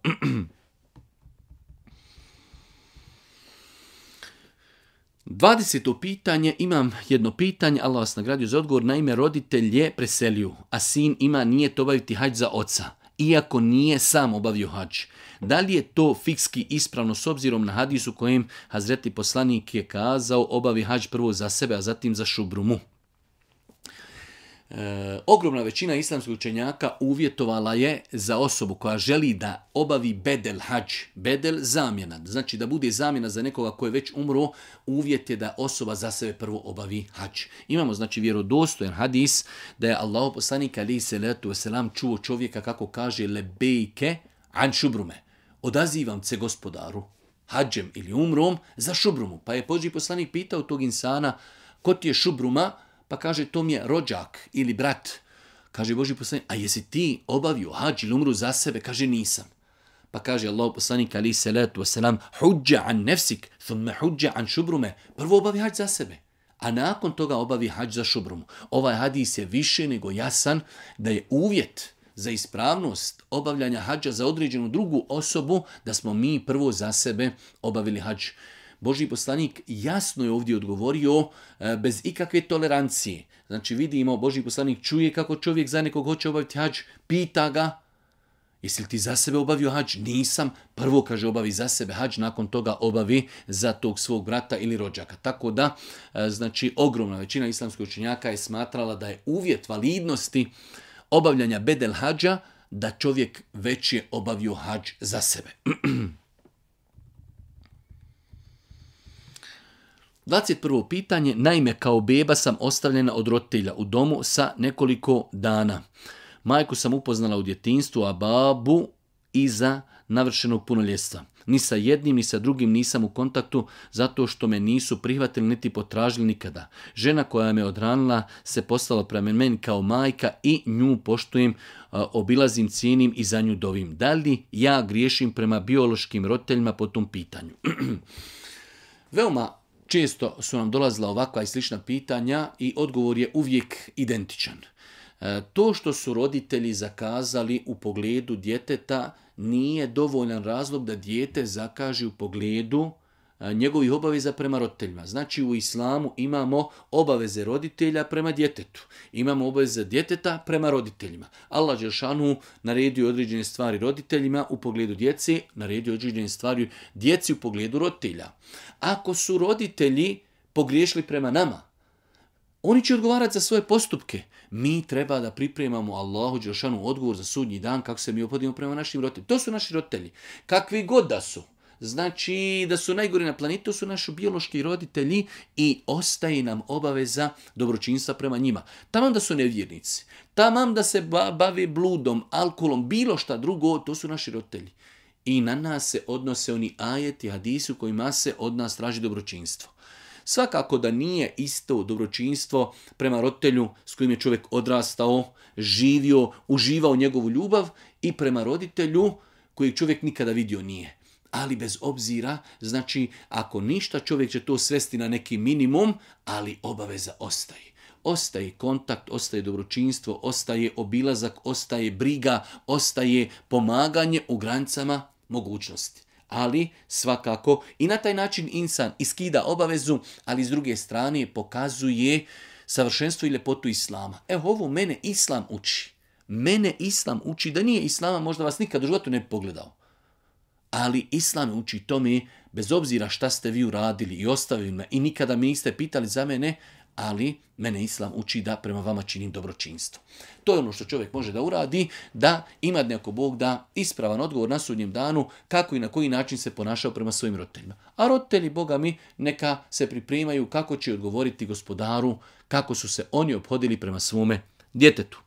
dvadeseto pitanje, imam jedno pitanje, Allah vas nagradio za odgovor. Naime, roditelj je preselio, a sin ima nijet obaviti hadž za oca, iako nije sam obavio hadž. Da li je to fikski ispravno s obzirom na hadisu kojem Hazreti poslanik je kazao obavi hadž prvo za sebe, a zatim za šubrumu? E, ogromna većina islamskih učenjaka uvjetovala je za osobu koja želi da obavi bedel hadž, bedel zamjena, znači da bude zamjena za nekoga koji je već umro, uvjet je da osoba za sebe prvo obavi hadž. Imamo znači vjerodostojan hadis da je Allahu poslanik alejhi selatu vesselam čuo čovjeka kako kaže lebejke an šubrume, odazivam se gospodaru hadžem ili umrom za šubrumu. Pa je Božji poslanik pitao tog insana ko ti je šubruma? Pa kaže, to mi je rođak ili brat. Kaže Božji poslanik, a jesi ti obavio hadž ili umru za sebe? Kaže, nisam. Pa kaže Allah poslanik alejhi selatu vesselam, huđa an nefsik, thumme huđa an šubrume. Prvo obavi hadž za sebe, a nakon toga obavi hadž za šubrumu. Ovaj hadis je više nego jasan da je uvjet za ispravnost obavljanja hadža za određenu drugu osobu da smo mi prvo za sebe obavili hadž. Božji poslanik jasno je ovdje odgovorio bez ikakve tolerancije. Znači vidimo, Božji poslanik čuje kako čovjek za nekog hoće obaviti hadž, pita ga Jesi li ti za sebe obavio hađ? Nisam. Prvo kaže obavi za sebe hađ, nakon toga obavi za tog svog brata ili rođaka. Tako da, znači, ogromna većina islamskih učenjaka je smatrala da je uvjet validnosti obavljanja bedel hađa da čovjek već je obavio hađ za sebe. dvadeset prvo pitanje. Naime, kao beba sam ostavljena od roditelja u domu sa nekoliko dana. Majku sam upoznala u djetinjstvu, a babu iza navršenog punoljetstva. Ni sa jednim, ni sa drugim nisam u kontaktu zato što me nisu prihvatili niti potražili nikada. Žena koja me odranila se postala prema meni kao majka i nju poštujem, obilazim, cijenim i za nju dovim. Da li ja griješim prema biološkim roditeljima po tom pitanju? Veoma često su nam dolazila ovakva i slična pitanja i odgovor je uvijek identičan. To što su roditelji zakazali u pogledu djeteta nije dovoljan razlog da dijete zakaže u pogledu njegovih obaveza prema roditeljima. Znači u islamu imamo obaveze roditelja prema djetetu. Imamo obaveze djeteta prema roditeljima. Allah dželešanu naredio određene stvari roditeljima u pogledu djece, naredio određene stvari djeci u pogledu roditelja. Ako su roditelji pogriješili prema nama, oni će odgovarati za svoje postupke. Mi treba da pripremamo Allahu dželešanu odgovor za sudnji dan kako se mi ophodimo prema našim roditeljima. To su naši roditelji. Kakvi god da su. Znači da su najgori na planetu, to su naši biološki roditelji i ostaje nam obaveza dobročinstva prema njima. Tamam da su nevjernici, tamam da se bave bludom, alkoholom, bilo šta drugo, to su naši roditelji. I na nas se odnose oni ajeti, hadisi u kojima se od nas traži dobročinstvo. Svakako da nije isto dobročinstvo prema roditelju s kojim je čovjek odrastao, živio, uživao njegovu ljubav i prema roditelju kojeg čovjek nikada vidio nije. Ali bez obzira, znači ako ništa čovjek će to svesti na neki minimum, ali obaveza ostaje. Ostaje kontakt, ostaje dobročinstvo, ostaje obilazak, ostaje briga, ostaje pomaganje u granicama mogućnosti. Ali svakako i na taj način insan iskida obavezu, ali s druge strane pokazuje savršenstvo i ljepotu islama. Evo ovo mene islam uči. Mene islam uči da nije islama, možda vas nikad u životu ne bi pogledao. Ali islam uči tome, bez obzira šta ste vi uradili i ostavili me i nikada me niste pitali za mene, ali mene islam uči da prema vama činim dobročinstvo. To je ono što čovjek može da uradi, da ima neko Bog da ispravan odgovor na sudnjem danu kako i na koji način se ponašao prema svojim roditeljima. A roditelji, Boga mi, neka se pripremaju kako će odgovoriti gospodaru, kako su se oni ophodili prema svome djetetu.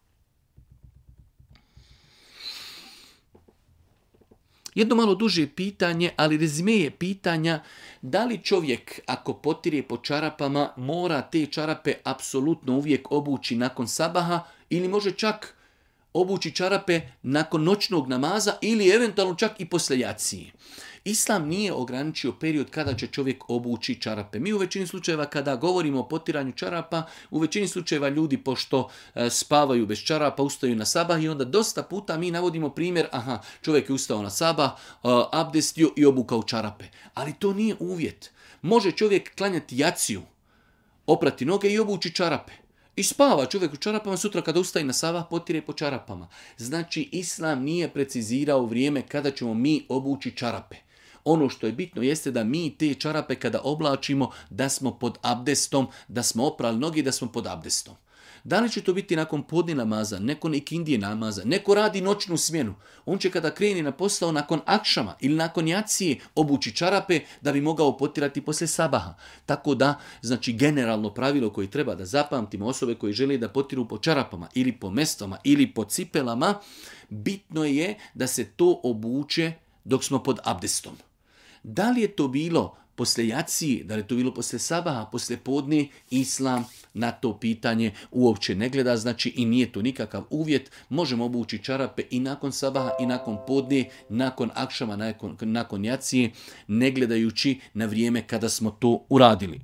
Jedno malo duže pitanje, ali rezime je pitanja da li čovjek ako potire po čarapama mora te čarape apsolutno uvijek obući nakon sabaha ili može čak obući čarape nakon noćnog namaza ili eventualno čak i poslije jacije. Islam nije ograničio period kada će čovjek obući čarape. Mi u većini slučajeva kada govorimo o potiranju čarapa, u većini slučajeva ljudi pošto e, spavaju bez čarapa, ustaju na sabah i onda dosta puta mi navodimo primjer, aha, čovjek je ustao na sabah, e, abdestio i obukao čarape. Ali to nije uvjet. Može čovjek klanjati jaciju, oprati noge i obući čarape. I spava čovjek u čarapama, sutra kada ustaje na sabah potire po čarapama. Znači, Islam nije precizirao vrijeme kada ćemo mi obući čarape. Ono što je bitno jeste da mi te čarape kada oblačimo, da smo pod abdestom, da smo oprali noge, da smo pod abdestom. Da li će to biti nakon podne namaza, neko ikindije namaza, neko radi noćnu smjenu. On će kada kreni na posao nakon akšama ili nakon jacije obući čarape da bi mogao potirati poslije sabaha. Tako da, znači generalno pravilo koje treba da zapamtimo osobe koji žele da potiru po čarapama ili po mestama ili po cipelama, bitno je da se to obuče dok smo pod abdestom. Da li je to bilo poslije jacije, da li je to bilo poslije sabaha, poslije podne, Islam na to pitanje uopće ne gleda, znači i nije to nikakav uvjet. Možemo obući čarape i nakon sabaha i nakon podne, nakon akšama, nakon, nakon jacije, ne gledajući na vrijeme kada smo to uradili.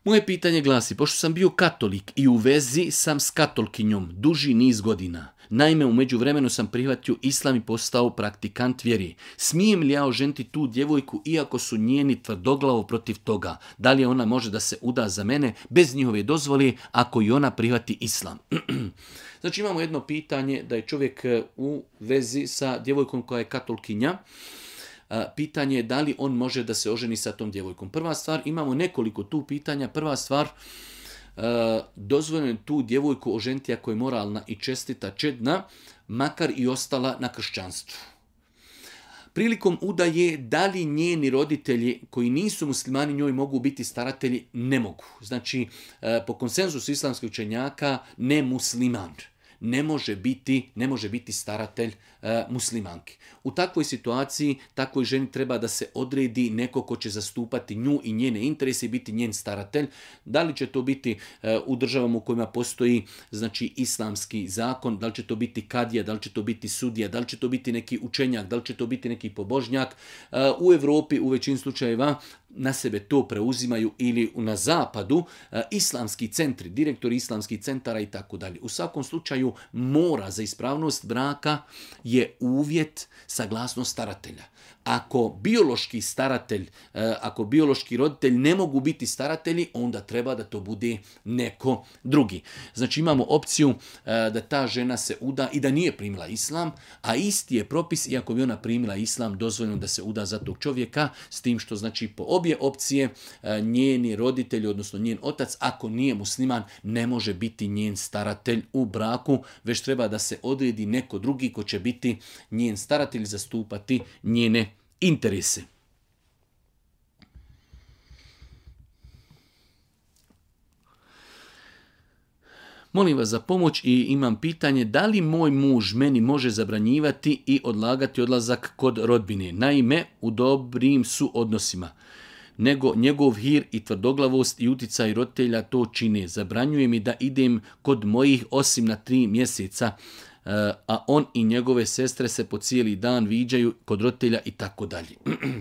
Moje pitanje glasi, pošto sam bio katolik i u vezi sam s katolkinjom duži niz godina, naime u međuvremenu sam prihvatio islam i postao praktikant vjeri. Smijem li ja oženiti tu djevojku iako su njeni tvrdoglavo protiv toga? Da li ona može da se uda za mene bez njihove dozvole ako i ona prihvati islam? Znači imamo jedno pitanje da je čovjek u vezi sa djevojkom koja je katolkinja. Pitanje je da li on može da se oženi sa tom djevojkom. Prva stvar, imamo nekoliko tu pitanja. Prva stvar, dozvoljeno je tu djevojku oženiti ako je moralna i čestita, čedna, makar i ostala na kršćanstvu. Prilikom udaje, da li njeni roditelji koji nisu muslimani njoj mogu biti staratelji? Ne mogu. Znači, po konsenzusu islamskih učenjaka, ne musliman ne može biti, ne može biti staratelj e, muslimanki. U takvoj situaciji, takvoj ženi treba da se odredi neko ko će zastupati nju i njene interese i biti njen staratelj. Da li će to biti e, u državama u kojima postoji znači islamski zakon, da li će to biti kadija, da li će to biti sudija, da li će to biti neki učenjak, da li će to biti neki pobožnjak. E, u Europi u većini slučajeva na sebe to preuzimaju ili na zapadu e, islamski centri, direktori islamskih centara i tako dalje. U svakom slučaju mora za ispravnost braka je uvjet saglasnost staratelja. Ako biološki staratelj, ako biološki roditelj ne mogu biti staratelji, onda treba da to bude neko drugi. Znači imamo opciju da ta žena se uda i da nije primila islam, a isti je propis, iako bi ona primila islam, dozvoljeno da se uda za tog čovjeka, s tim što znači po obje opcije njeni roditelji, odnosno njen otac, ako nije musliman, ne može biti njen staratelj u braku, već treba da se odredi neko drugi ko će biti njen staratelj, zastupati njene interese. Molim vas za pomoć i imam pitanje da li moj muž meni može zabranjivati i odlagati odlazak kod rodbine. Naime, u dobrim su odnosima. Nego njegov hir i tvrdoglavost i uticaj roditelja to čine. Zabranjuje mi da idem kod mojih osim na tri mjeseca, a on i njegove sestre se po cijeli dan viđaju kod roditelja i tako dalje.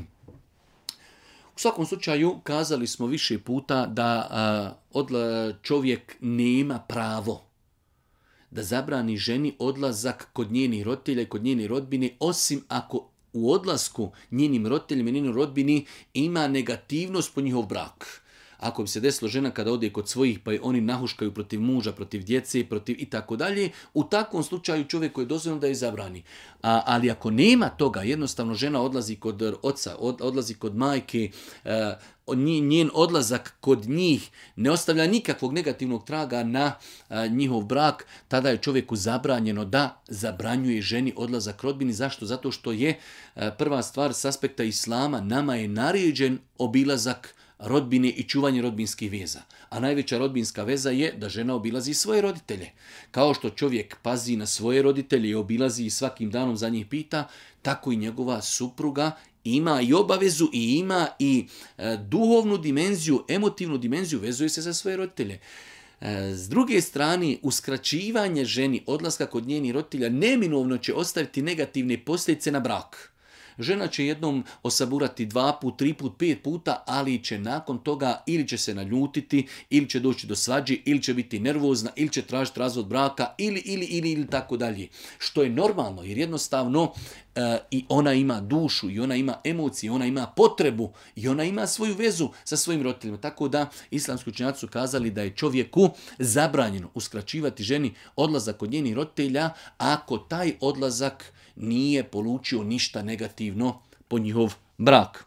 U svakom slučaju kazali smo više puta da odla, čovjek nema pravo da zabrani ženi odlazak kod njenih roditelja i kod njene rodbine, osim ako u odlasku njenim roditeljima i njenim rodbini ima negativnost po njihov brak. Ako bi se desilo žena kada ode kod svojih pa je oni nahuškaju protiv muža, protiv djece, protiv i tako dalje, u takvom slučaju čovjek koji je dozvoljeno da je zabrani. A, ali ako nema toga, jednostavno žena odlazi kod oca, od, odlazi kod majke, e, njen odlazak kod njih ne ostavlja nikakvog negativnog traga na a, njihov brak, tada je čovjeku zabranjeno da zabranjuje ženi odlazak rodbini. Zašto? Zato što je a, prva stvar s aspekta islama, nama je naređen obilazak rodbine i čuvanje rodbinskih veza. A najveća rodbinska veza je da žena obilazi svoje roditelje. Kao što čovjek pazi na svoje roditelje i obilazi i svakim danom za njih pita, tako i njegova supruga ima i obavezu i ima i e, duhovnu dimenziju, emotivnu dimenziju, vezuje se za svoje roditelje. E, s druge strane, uskraćivanje ženi odlaska kod njenih roditelja neminovno će ostaviti negativne posljedice na brak. Žena će jednom osaburati dva put, tri put, pet puta, ali će nakon toga ili će se naljutiti, ili će doći do svađe, ili će biti nervozna, ili će tražiti razvod braka, ili, ili, ili, ili tako dalje. Što je normalno, jer jednostavno e, i ona ima dušu, i ona ima emocije, ona ima potrebu, i ona ima svoju vezu sa svojim roditeljima. Tako da islamski učenjaci su kazali da je čovjeku zabranjeno uskraćivati ženi odlazak kod njenih roditelja, ako taj odlazak nije polučio ništa negativno po njihov brak.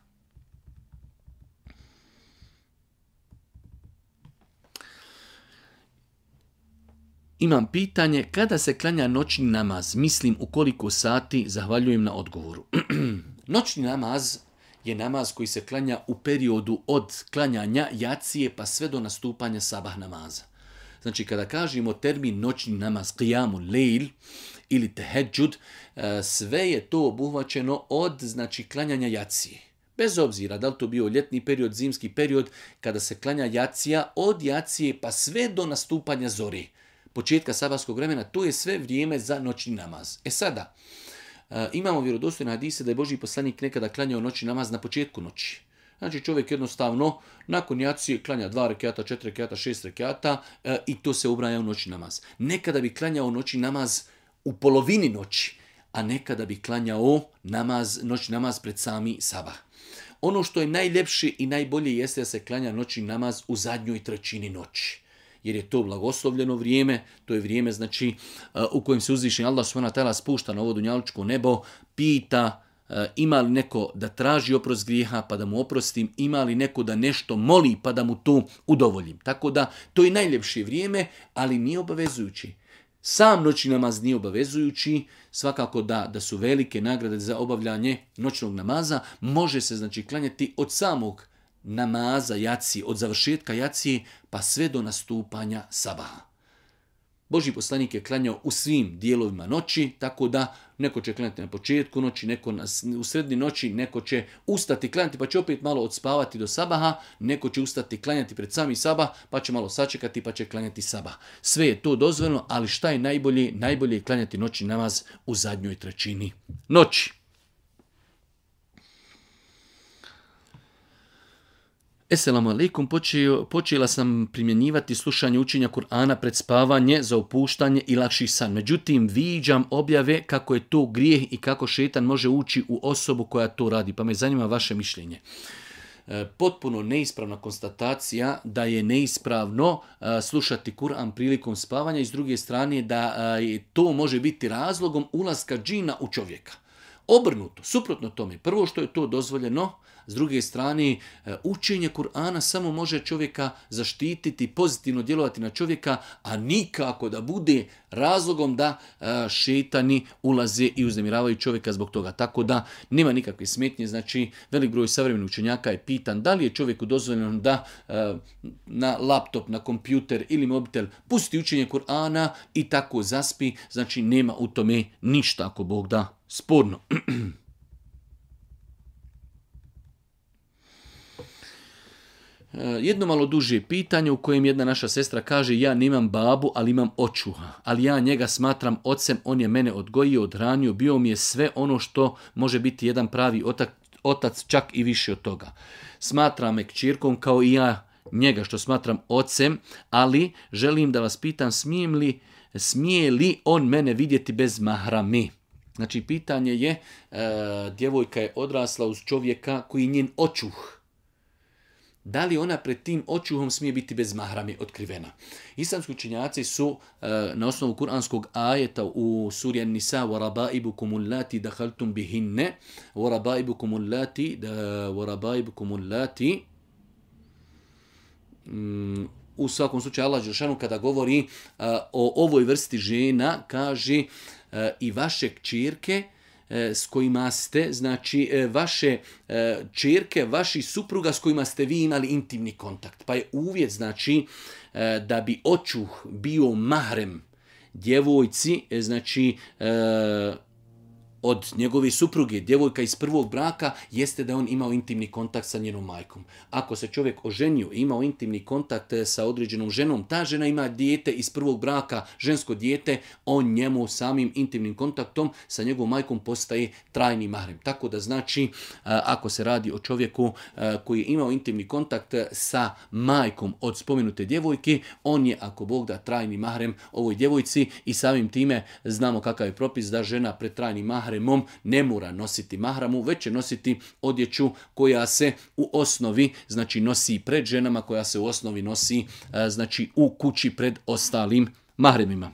Imam pitanje, kada se klanja noćni namaz, mislim u koliko sati, zahvaljujem na odgovoru. Noćni namaz je namaz koji se klanja u periodu od klanjanja jacije pa sve do nastupanja sabah namaza. Znači kada kažemo termin noćni namaz, qiyamul lejl ili teheđud, sve je to obuhvaćeno od znači klanjanja jacije. Bez obzira da li to bio ljetni period, zimski period, kada se klanja jacija, od jacije pa sve do nastupanja zori, početka sabahskog vremena, to je sve vrijeme za noćni namaz. E sada, imamo vjerodostojne hadise da je Božji poslanik nekada klanjao noćni namaz na početku noći. Znači čovjek jednostavno nakon jacije klanja dva rekiata, četiri rekiata, šest rekiata e, i to se ubraja u noći namaz. Nekada bi klanjao noći namaz u polovini noći, a nekada bi klanjao namaz, noći namaz pred sami sabah. Ono što je najljepše i najbolje jeste da se klanja noćni namaz u zadnjoj trećini noći. Jer je to blagoslovljeno vrijeme, to je vrijeme znači u kojem se uzvišeni Allah subhanahu wa ta'ala spušta na ovo dunjalučko nebo, pita ima li neko da traži oprost grijeha pa da mu oprostim, ima li neko da nešto moli pa da mu to udovoljim. Tako da to je najljepše vrijeme, ali nije obavezujući. Sam noćni namaz nije obavezujući, svakako da, da su velike nagrade za obavljanje noćnog namaza, može se znači klanjati od samog namaza jacije, od završetka jacije pa sve do nastupanja sabaha. Božji poslanik je klanjao u svim dijelovima noći, tako da neko će klanjati na početku noći, neko na, u sredini noći, neko će ustati klanjati pa će opet malo odspavati do sabaha, neko će ustati klanjati pred sami sabah pa će malo sačekati pa će klanjati sabah. Sve je to dozvoljeno, ali šta je najbolje? Najbolje je klanjati noćni namaz u zadnjoj trećini noći. Esselamu alaikum, počela sam primjenjivati slušanje učenja Kur'ana pred spavanje za opuštanje i lakši san. Međutim, viđam objave kako je to grijeh i kako šetan može ući u osobu koja to radi. Pa me zanima vaše mišljenje. Potpuno neispravna konstatacija da je neispravno slušati Kur'an prilikom spavanja i s druge strane da to može biti razlogom ulaska džina u čovjeka. Obrnuto, suprotno tome. Prvo što je to dozvoljeno, s druge strane, učenje Kur'ana samo može čovjeka zaštititi, pozitivno djelovati na čovjeka, a nikako da bude razlogom da šetani ulaze i uznemiravaju čovjeka zbog toga. Tako da nema nikakve smetnje. Znači, velik broj savremenih učenjaka je pitan da li je čovjeku dozvoljeno da na laptop, na kompjuter ili mobitel pusti učenje Kur'ana i tako zaspi. Znači, nema u tome ništa, ako Bog da, sporno. Jedno malo duže pitanje u kojem jedna naša sestra kaže ja nemam babu, ali imam očuha, ali ja njega smatram ocem, on je mene odgojio, odhranio, bio mi je sve ono što može biti jedan pravi otac, otac čak i više od toga. Smatram me kćerkom kao i ja njega što smatram ocem, ali želim da vas pitam smijem li, smije li on mene vidjeti bez mahrame? Znači pitanje je, e, djevojka je odrasla uz čovjeka koji je njen očuh. Da li ona pred tim očuhom smije biti bez mahrame otkrivena? Islamski učenjaci su e, na osnovu kuranskog ajeta u suri An-Nisa وَرَبَائِبُكُمُ اللَّاتِ دَخَلْتُمْ بِهِنَّ وَرَبَائِبُكُمُ اللَّاتِ وَرَبَائِبُكُمُ اللَّاتِ mm, u svakom slučaju Allah dželešanu kada govori e, o ovoj vrsti žena kaže e, i vaše kćerke s kojima ste, znači vaše ćerke, vaši supruga s kojima ste vi imali intimni kontakt. Pa je uvjet, znači, da bi očuh bio mahrem djevojci, znači, od njegove supruge, djevojka iz prvog braka, jeste da on imao intimni kontakt sa njenom majkom. Ako se čovjek oženio i imao intimni kontakt sa određenom ženom, ta žena ima dijete iz prvog braka, žensko dijete, on njemu samim intimnim kontaktom sa njegovom majkom postaje trajni mahrem. Tako da znači, ako se radi o čovjeku koji je imao intimni kontakt sa majkom od spomenute djevojke, on je, ako Bog da, trajni mahrem ovoj djevojci i samim time znamo kakav je propis da žena pred trajnim mahrem ne mora nositi mahramu, već će nositi odjeću koja se u osnovi znači nosi pred ženama, koja se u osnovi nosi znači u kući pred ostalim mahremima.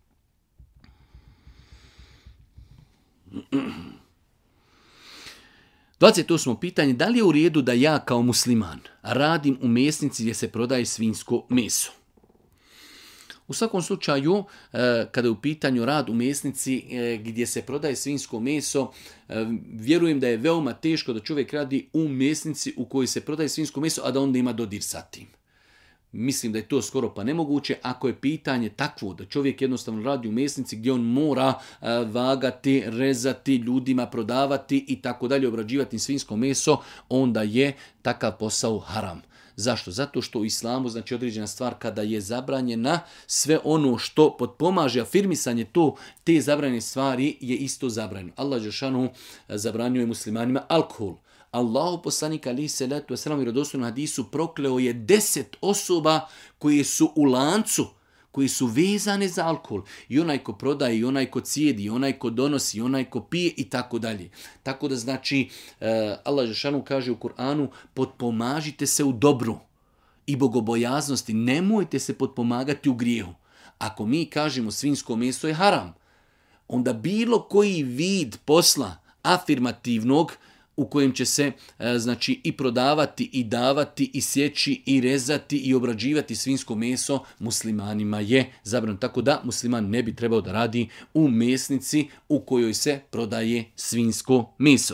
dvadeset osmo pitanje, da li je u redu da ja kao musliman radim u mesnici gdje se prodaje svinjsko meso? U svakom slučaju, kada je u pitanju rad u mesnici gdje se prodaje svinjsko meso, vjerujem da je veoma teško da čovjek radi u mesnici u kojoj se prodaje svinjsko meso, a da onda ima dodir sa tim. Mislim da je to skoro pa nemoguće ako je pitanje takvo da čovjek jednostavno radi u mesnici gdje on mora vagati, rezati, ljudima prodavati i tako dalje, obrađivati svinjsko meso, onda je takav posao haram. Zašto? Zato što u islamu znači određena stvar kada je zabranjena, sve ono što potpomaže afirmisanje to, te zabranjene stvari je isto zabranjeno. Allah dželešanu zabranjuje muslimanima alkohol, Allahu poslanik alejhi selatu vesselam u vjerodostojnom hadisu prokleo je deset osoba koje su u lancu, koji su vezane za alkohol. I onaj ko prodaje, i onaj ko cijedi, i onaj ko donosi, i onaj ko pije i tako dalje. Tako da znači, Allah dželešanu kaže u Kur'anu, potpomažite se u dobru i bogobojaznosti, nemojte se potpomagati u grijehu. Ako mi kažemo svinjsko meso je haram, onda bilo koji vid posla afirmativnog u kojem će se znači i prodavati i davati i sjeći i rezati i obrađivati svinjsko meso muslimanima je zabranjeno. Tako da musliman ne bi trebao da radi u mesnici u kojoj se prodaje svinjsko meso.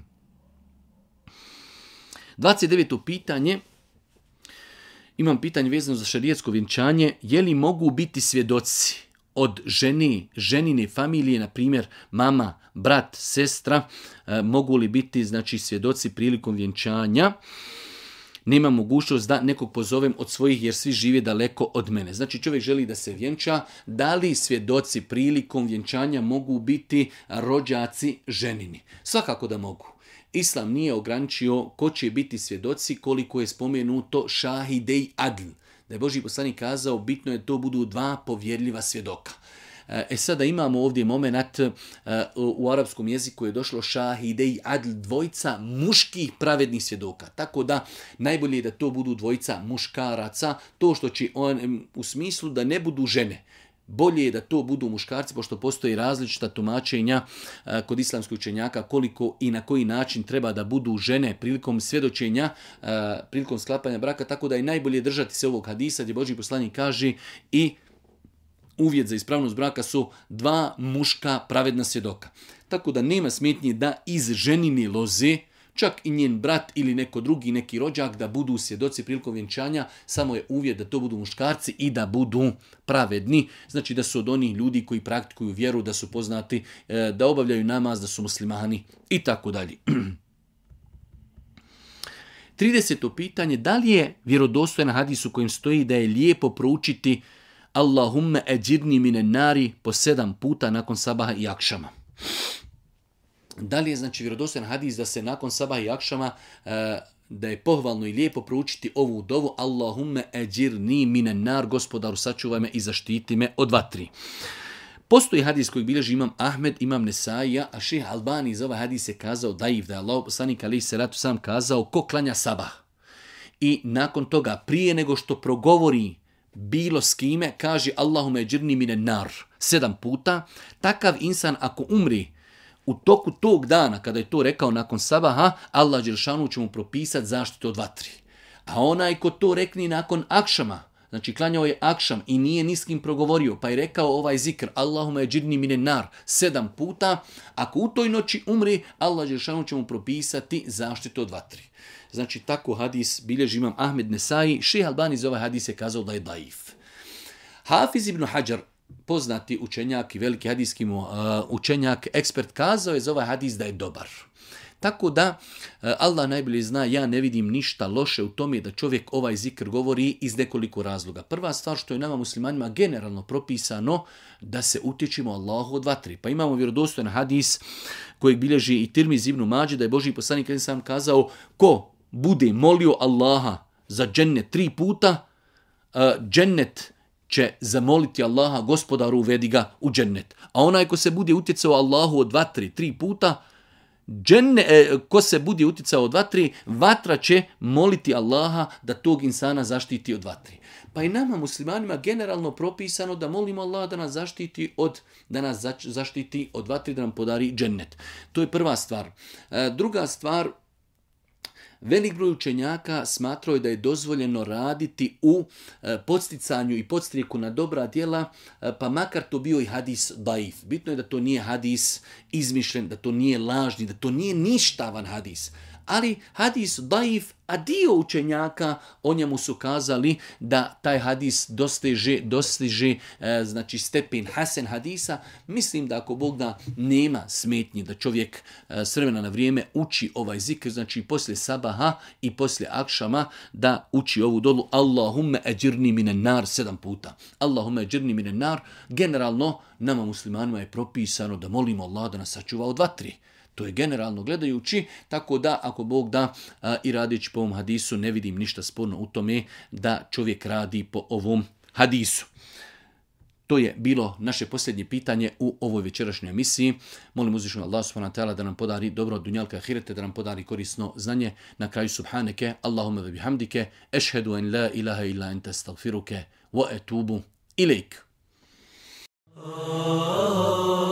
dvadeset deveto pitanje. Imam pitanje vezano za šarijetsko vjenčanje. Je li mogu biti svjedoci od žene, ženine familije, na primjer mama, brat, sestra, e, mogu li biti znači svjedoci prilikom vjenčanja? Nema mogućnost da nekog pozovem od svojih jer svi žive daleko od mene. Znači čovjek želi da se vjenča, da li svjedoci prilikom vjenčanja mogu biti rođaci ženini? Svakako da mogu. Islam nije ograničio ko će biti svjedoci, koliko je spomenuto šahidej adl. Da je Božji poslanik kazao, bitno je to budu dva povjerljiva svjedoka. E sada imamo ovdje moment uh, u arapskom jeziku je došlo šahidej adl, dvojica muških pravednih svjedoka. Tako da najbolje je da to budu dvojica muškaraca, to što će on, u smislu da ne budu žene. Bolje je da to budu muškarci, pošto postoji različita tumačenja uh, kod islamskih učenjaka koliko i na koji način treba da budu žene prilikom svjedočenja, uh, prilikom sklapanja braka, tako da je najbolje držati se ovog hadisa gdje Božji poslanik kaže i uvjet za ispravnost braka su dva muška pravedna svjedoka. Tako da nema smetnje da iz ženine loze, čak i njen brat ili neko drugi, neki rođak, da budu svjedoci prilikom vjenčanja, samo je uvjet da to budu muškarci i da budu pravedni. Znači da su od onih ljudi koji praktikuju vjeru, da su poznati, da obavljaju namaz, da su muslimani i tako dalje. trideseto pitanje, da li je vjerodostojan hadis u kojem stoji da je lijepo proučiti Allahumme eđirni mine nari po sedam puta nakon sabaha i akšama? Da li je znači vjerodostojan hadis da se nakon sabaha i akšama da je pohvalno i lijepo proučiti ovu dovu Allahumme eđirni mine nar, gospodaru sačuvaj me i zaštiti me od vatri? Postoji hadis koji bilježi imam Ahmed, imam Nesaija, a šejh Albani za ovaj hadis je kazao daif, da je Allah poslanik alejhi selatu sam kazao ko klanja sabah i nakon toga prije nego što progovori bilo s kime, kaže Allahume eđirni mine nar sedam puta, takav insan ako umri u toku tog dana, kada je to rekao nakon sabaha, Allah dželešanu će mu propisati zaštitu od vatri. A onaj ko to rekni nakon akšama, znači klanjao je akšam i nije ni s kim progovorio, pa je rekao ovaj zikr Allahume eđirni mine nar sedam puta, ako u toj noći umri, Allah dželešanu će mu propisati zaštitu od vatri. Znači, tako hadis bilježi imam Ahmed Nesai, šejh Albani za ovaj hadis je kazao da je daif. Hafiz ibn Hajar, poznati učenjak i veliki hadijski uh, učenjak, ekspert, kazao je za ovaj hadis da je dobar. Tako da, uh, Allah najbolje zna, ja ne vidim ništa loše u tome da čovjek ovaj zikr govori iz nekoliko razloga. Prva stvar što je nama muslimanima generalno propisano da se utječimo Allahu od vatri. Pa imamo vjerodostojan hadis kojeg bilježi i Tirmizi ibn Mađe, da je Božji poslanik sam kazao ko bude molio Allaha za džennet tri puta, uh, džennet će zamoliti Allaha, gospodaru uvedi ga u džennet. A onaj ko se bude utjecao Allahu od vatri tri puta, dženne, eh, ko se bude utjecao od vatri, vatra će moliti Allaha da tog insana zaštiti od vatri. Pa i nama muslimanima generalno propisano da molimo Allaha da nas zaštiti od, da nas zaštiti od vatri, da nam podari džennet. To je prva stvar. E, druga stvar, velik broj učenjaka smatrao je da je dozvoljeno raditi u e, podsticanju i podstrijeku na dobra djela, e, pa makar to bio i hadis daif. Bitno je da to nije hadis izmišljen, da to nije lažni, da to nije ništavan hadis. Ali hadis daif, a dio učenjaka o njemu su kazali da taj hadis dostiže, dostiže e, znači stepen hasen hadisa. Mislim da ako Bog da nema smetnji da čovjek e, s vremena na vrijeme uči ovaj zikr, znači poslije sabaha i poslije akšama da uči ovu dolu Allahumme eđirni mine nar sedam puta. Allahumme eđirni mine nar. Generalno nama muslimanima je propisano da molimo Allah da nas sačuva od vatri. To je generalno gledajući, tako da ako Bog da a, i radići po ovom hadisu ne vidim ništa sporno u tome da čovjek radi po ovom hadisu. To je bilo naše posljednje pitanje u ovoj večerašnjoj emisiji. Molim uzvišenog Allah subhanahu wa ta'ala da nam podari dobro od dunjalka ahirete, da nam podari korisno znanje. Na kraju subhaneke, Allahumma ve bihamdike, ešhedu en la ilaha illa ente astaghfiruke wa etubu ilejk. Oh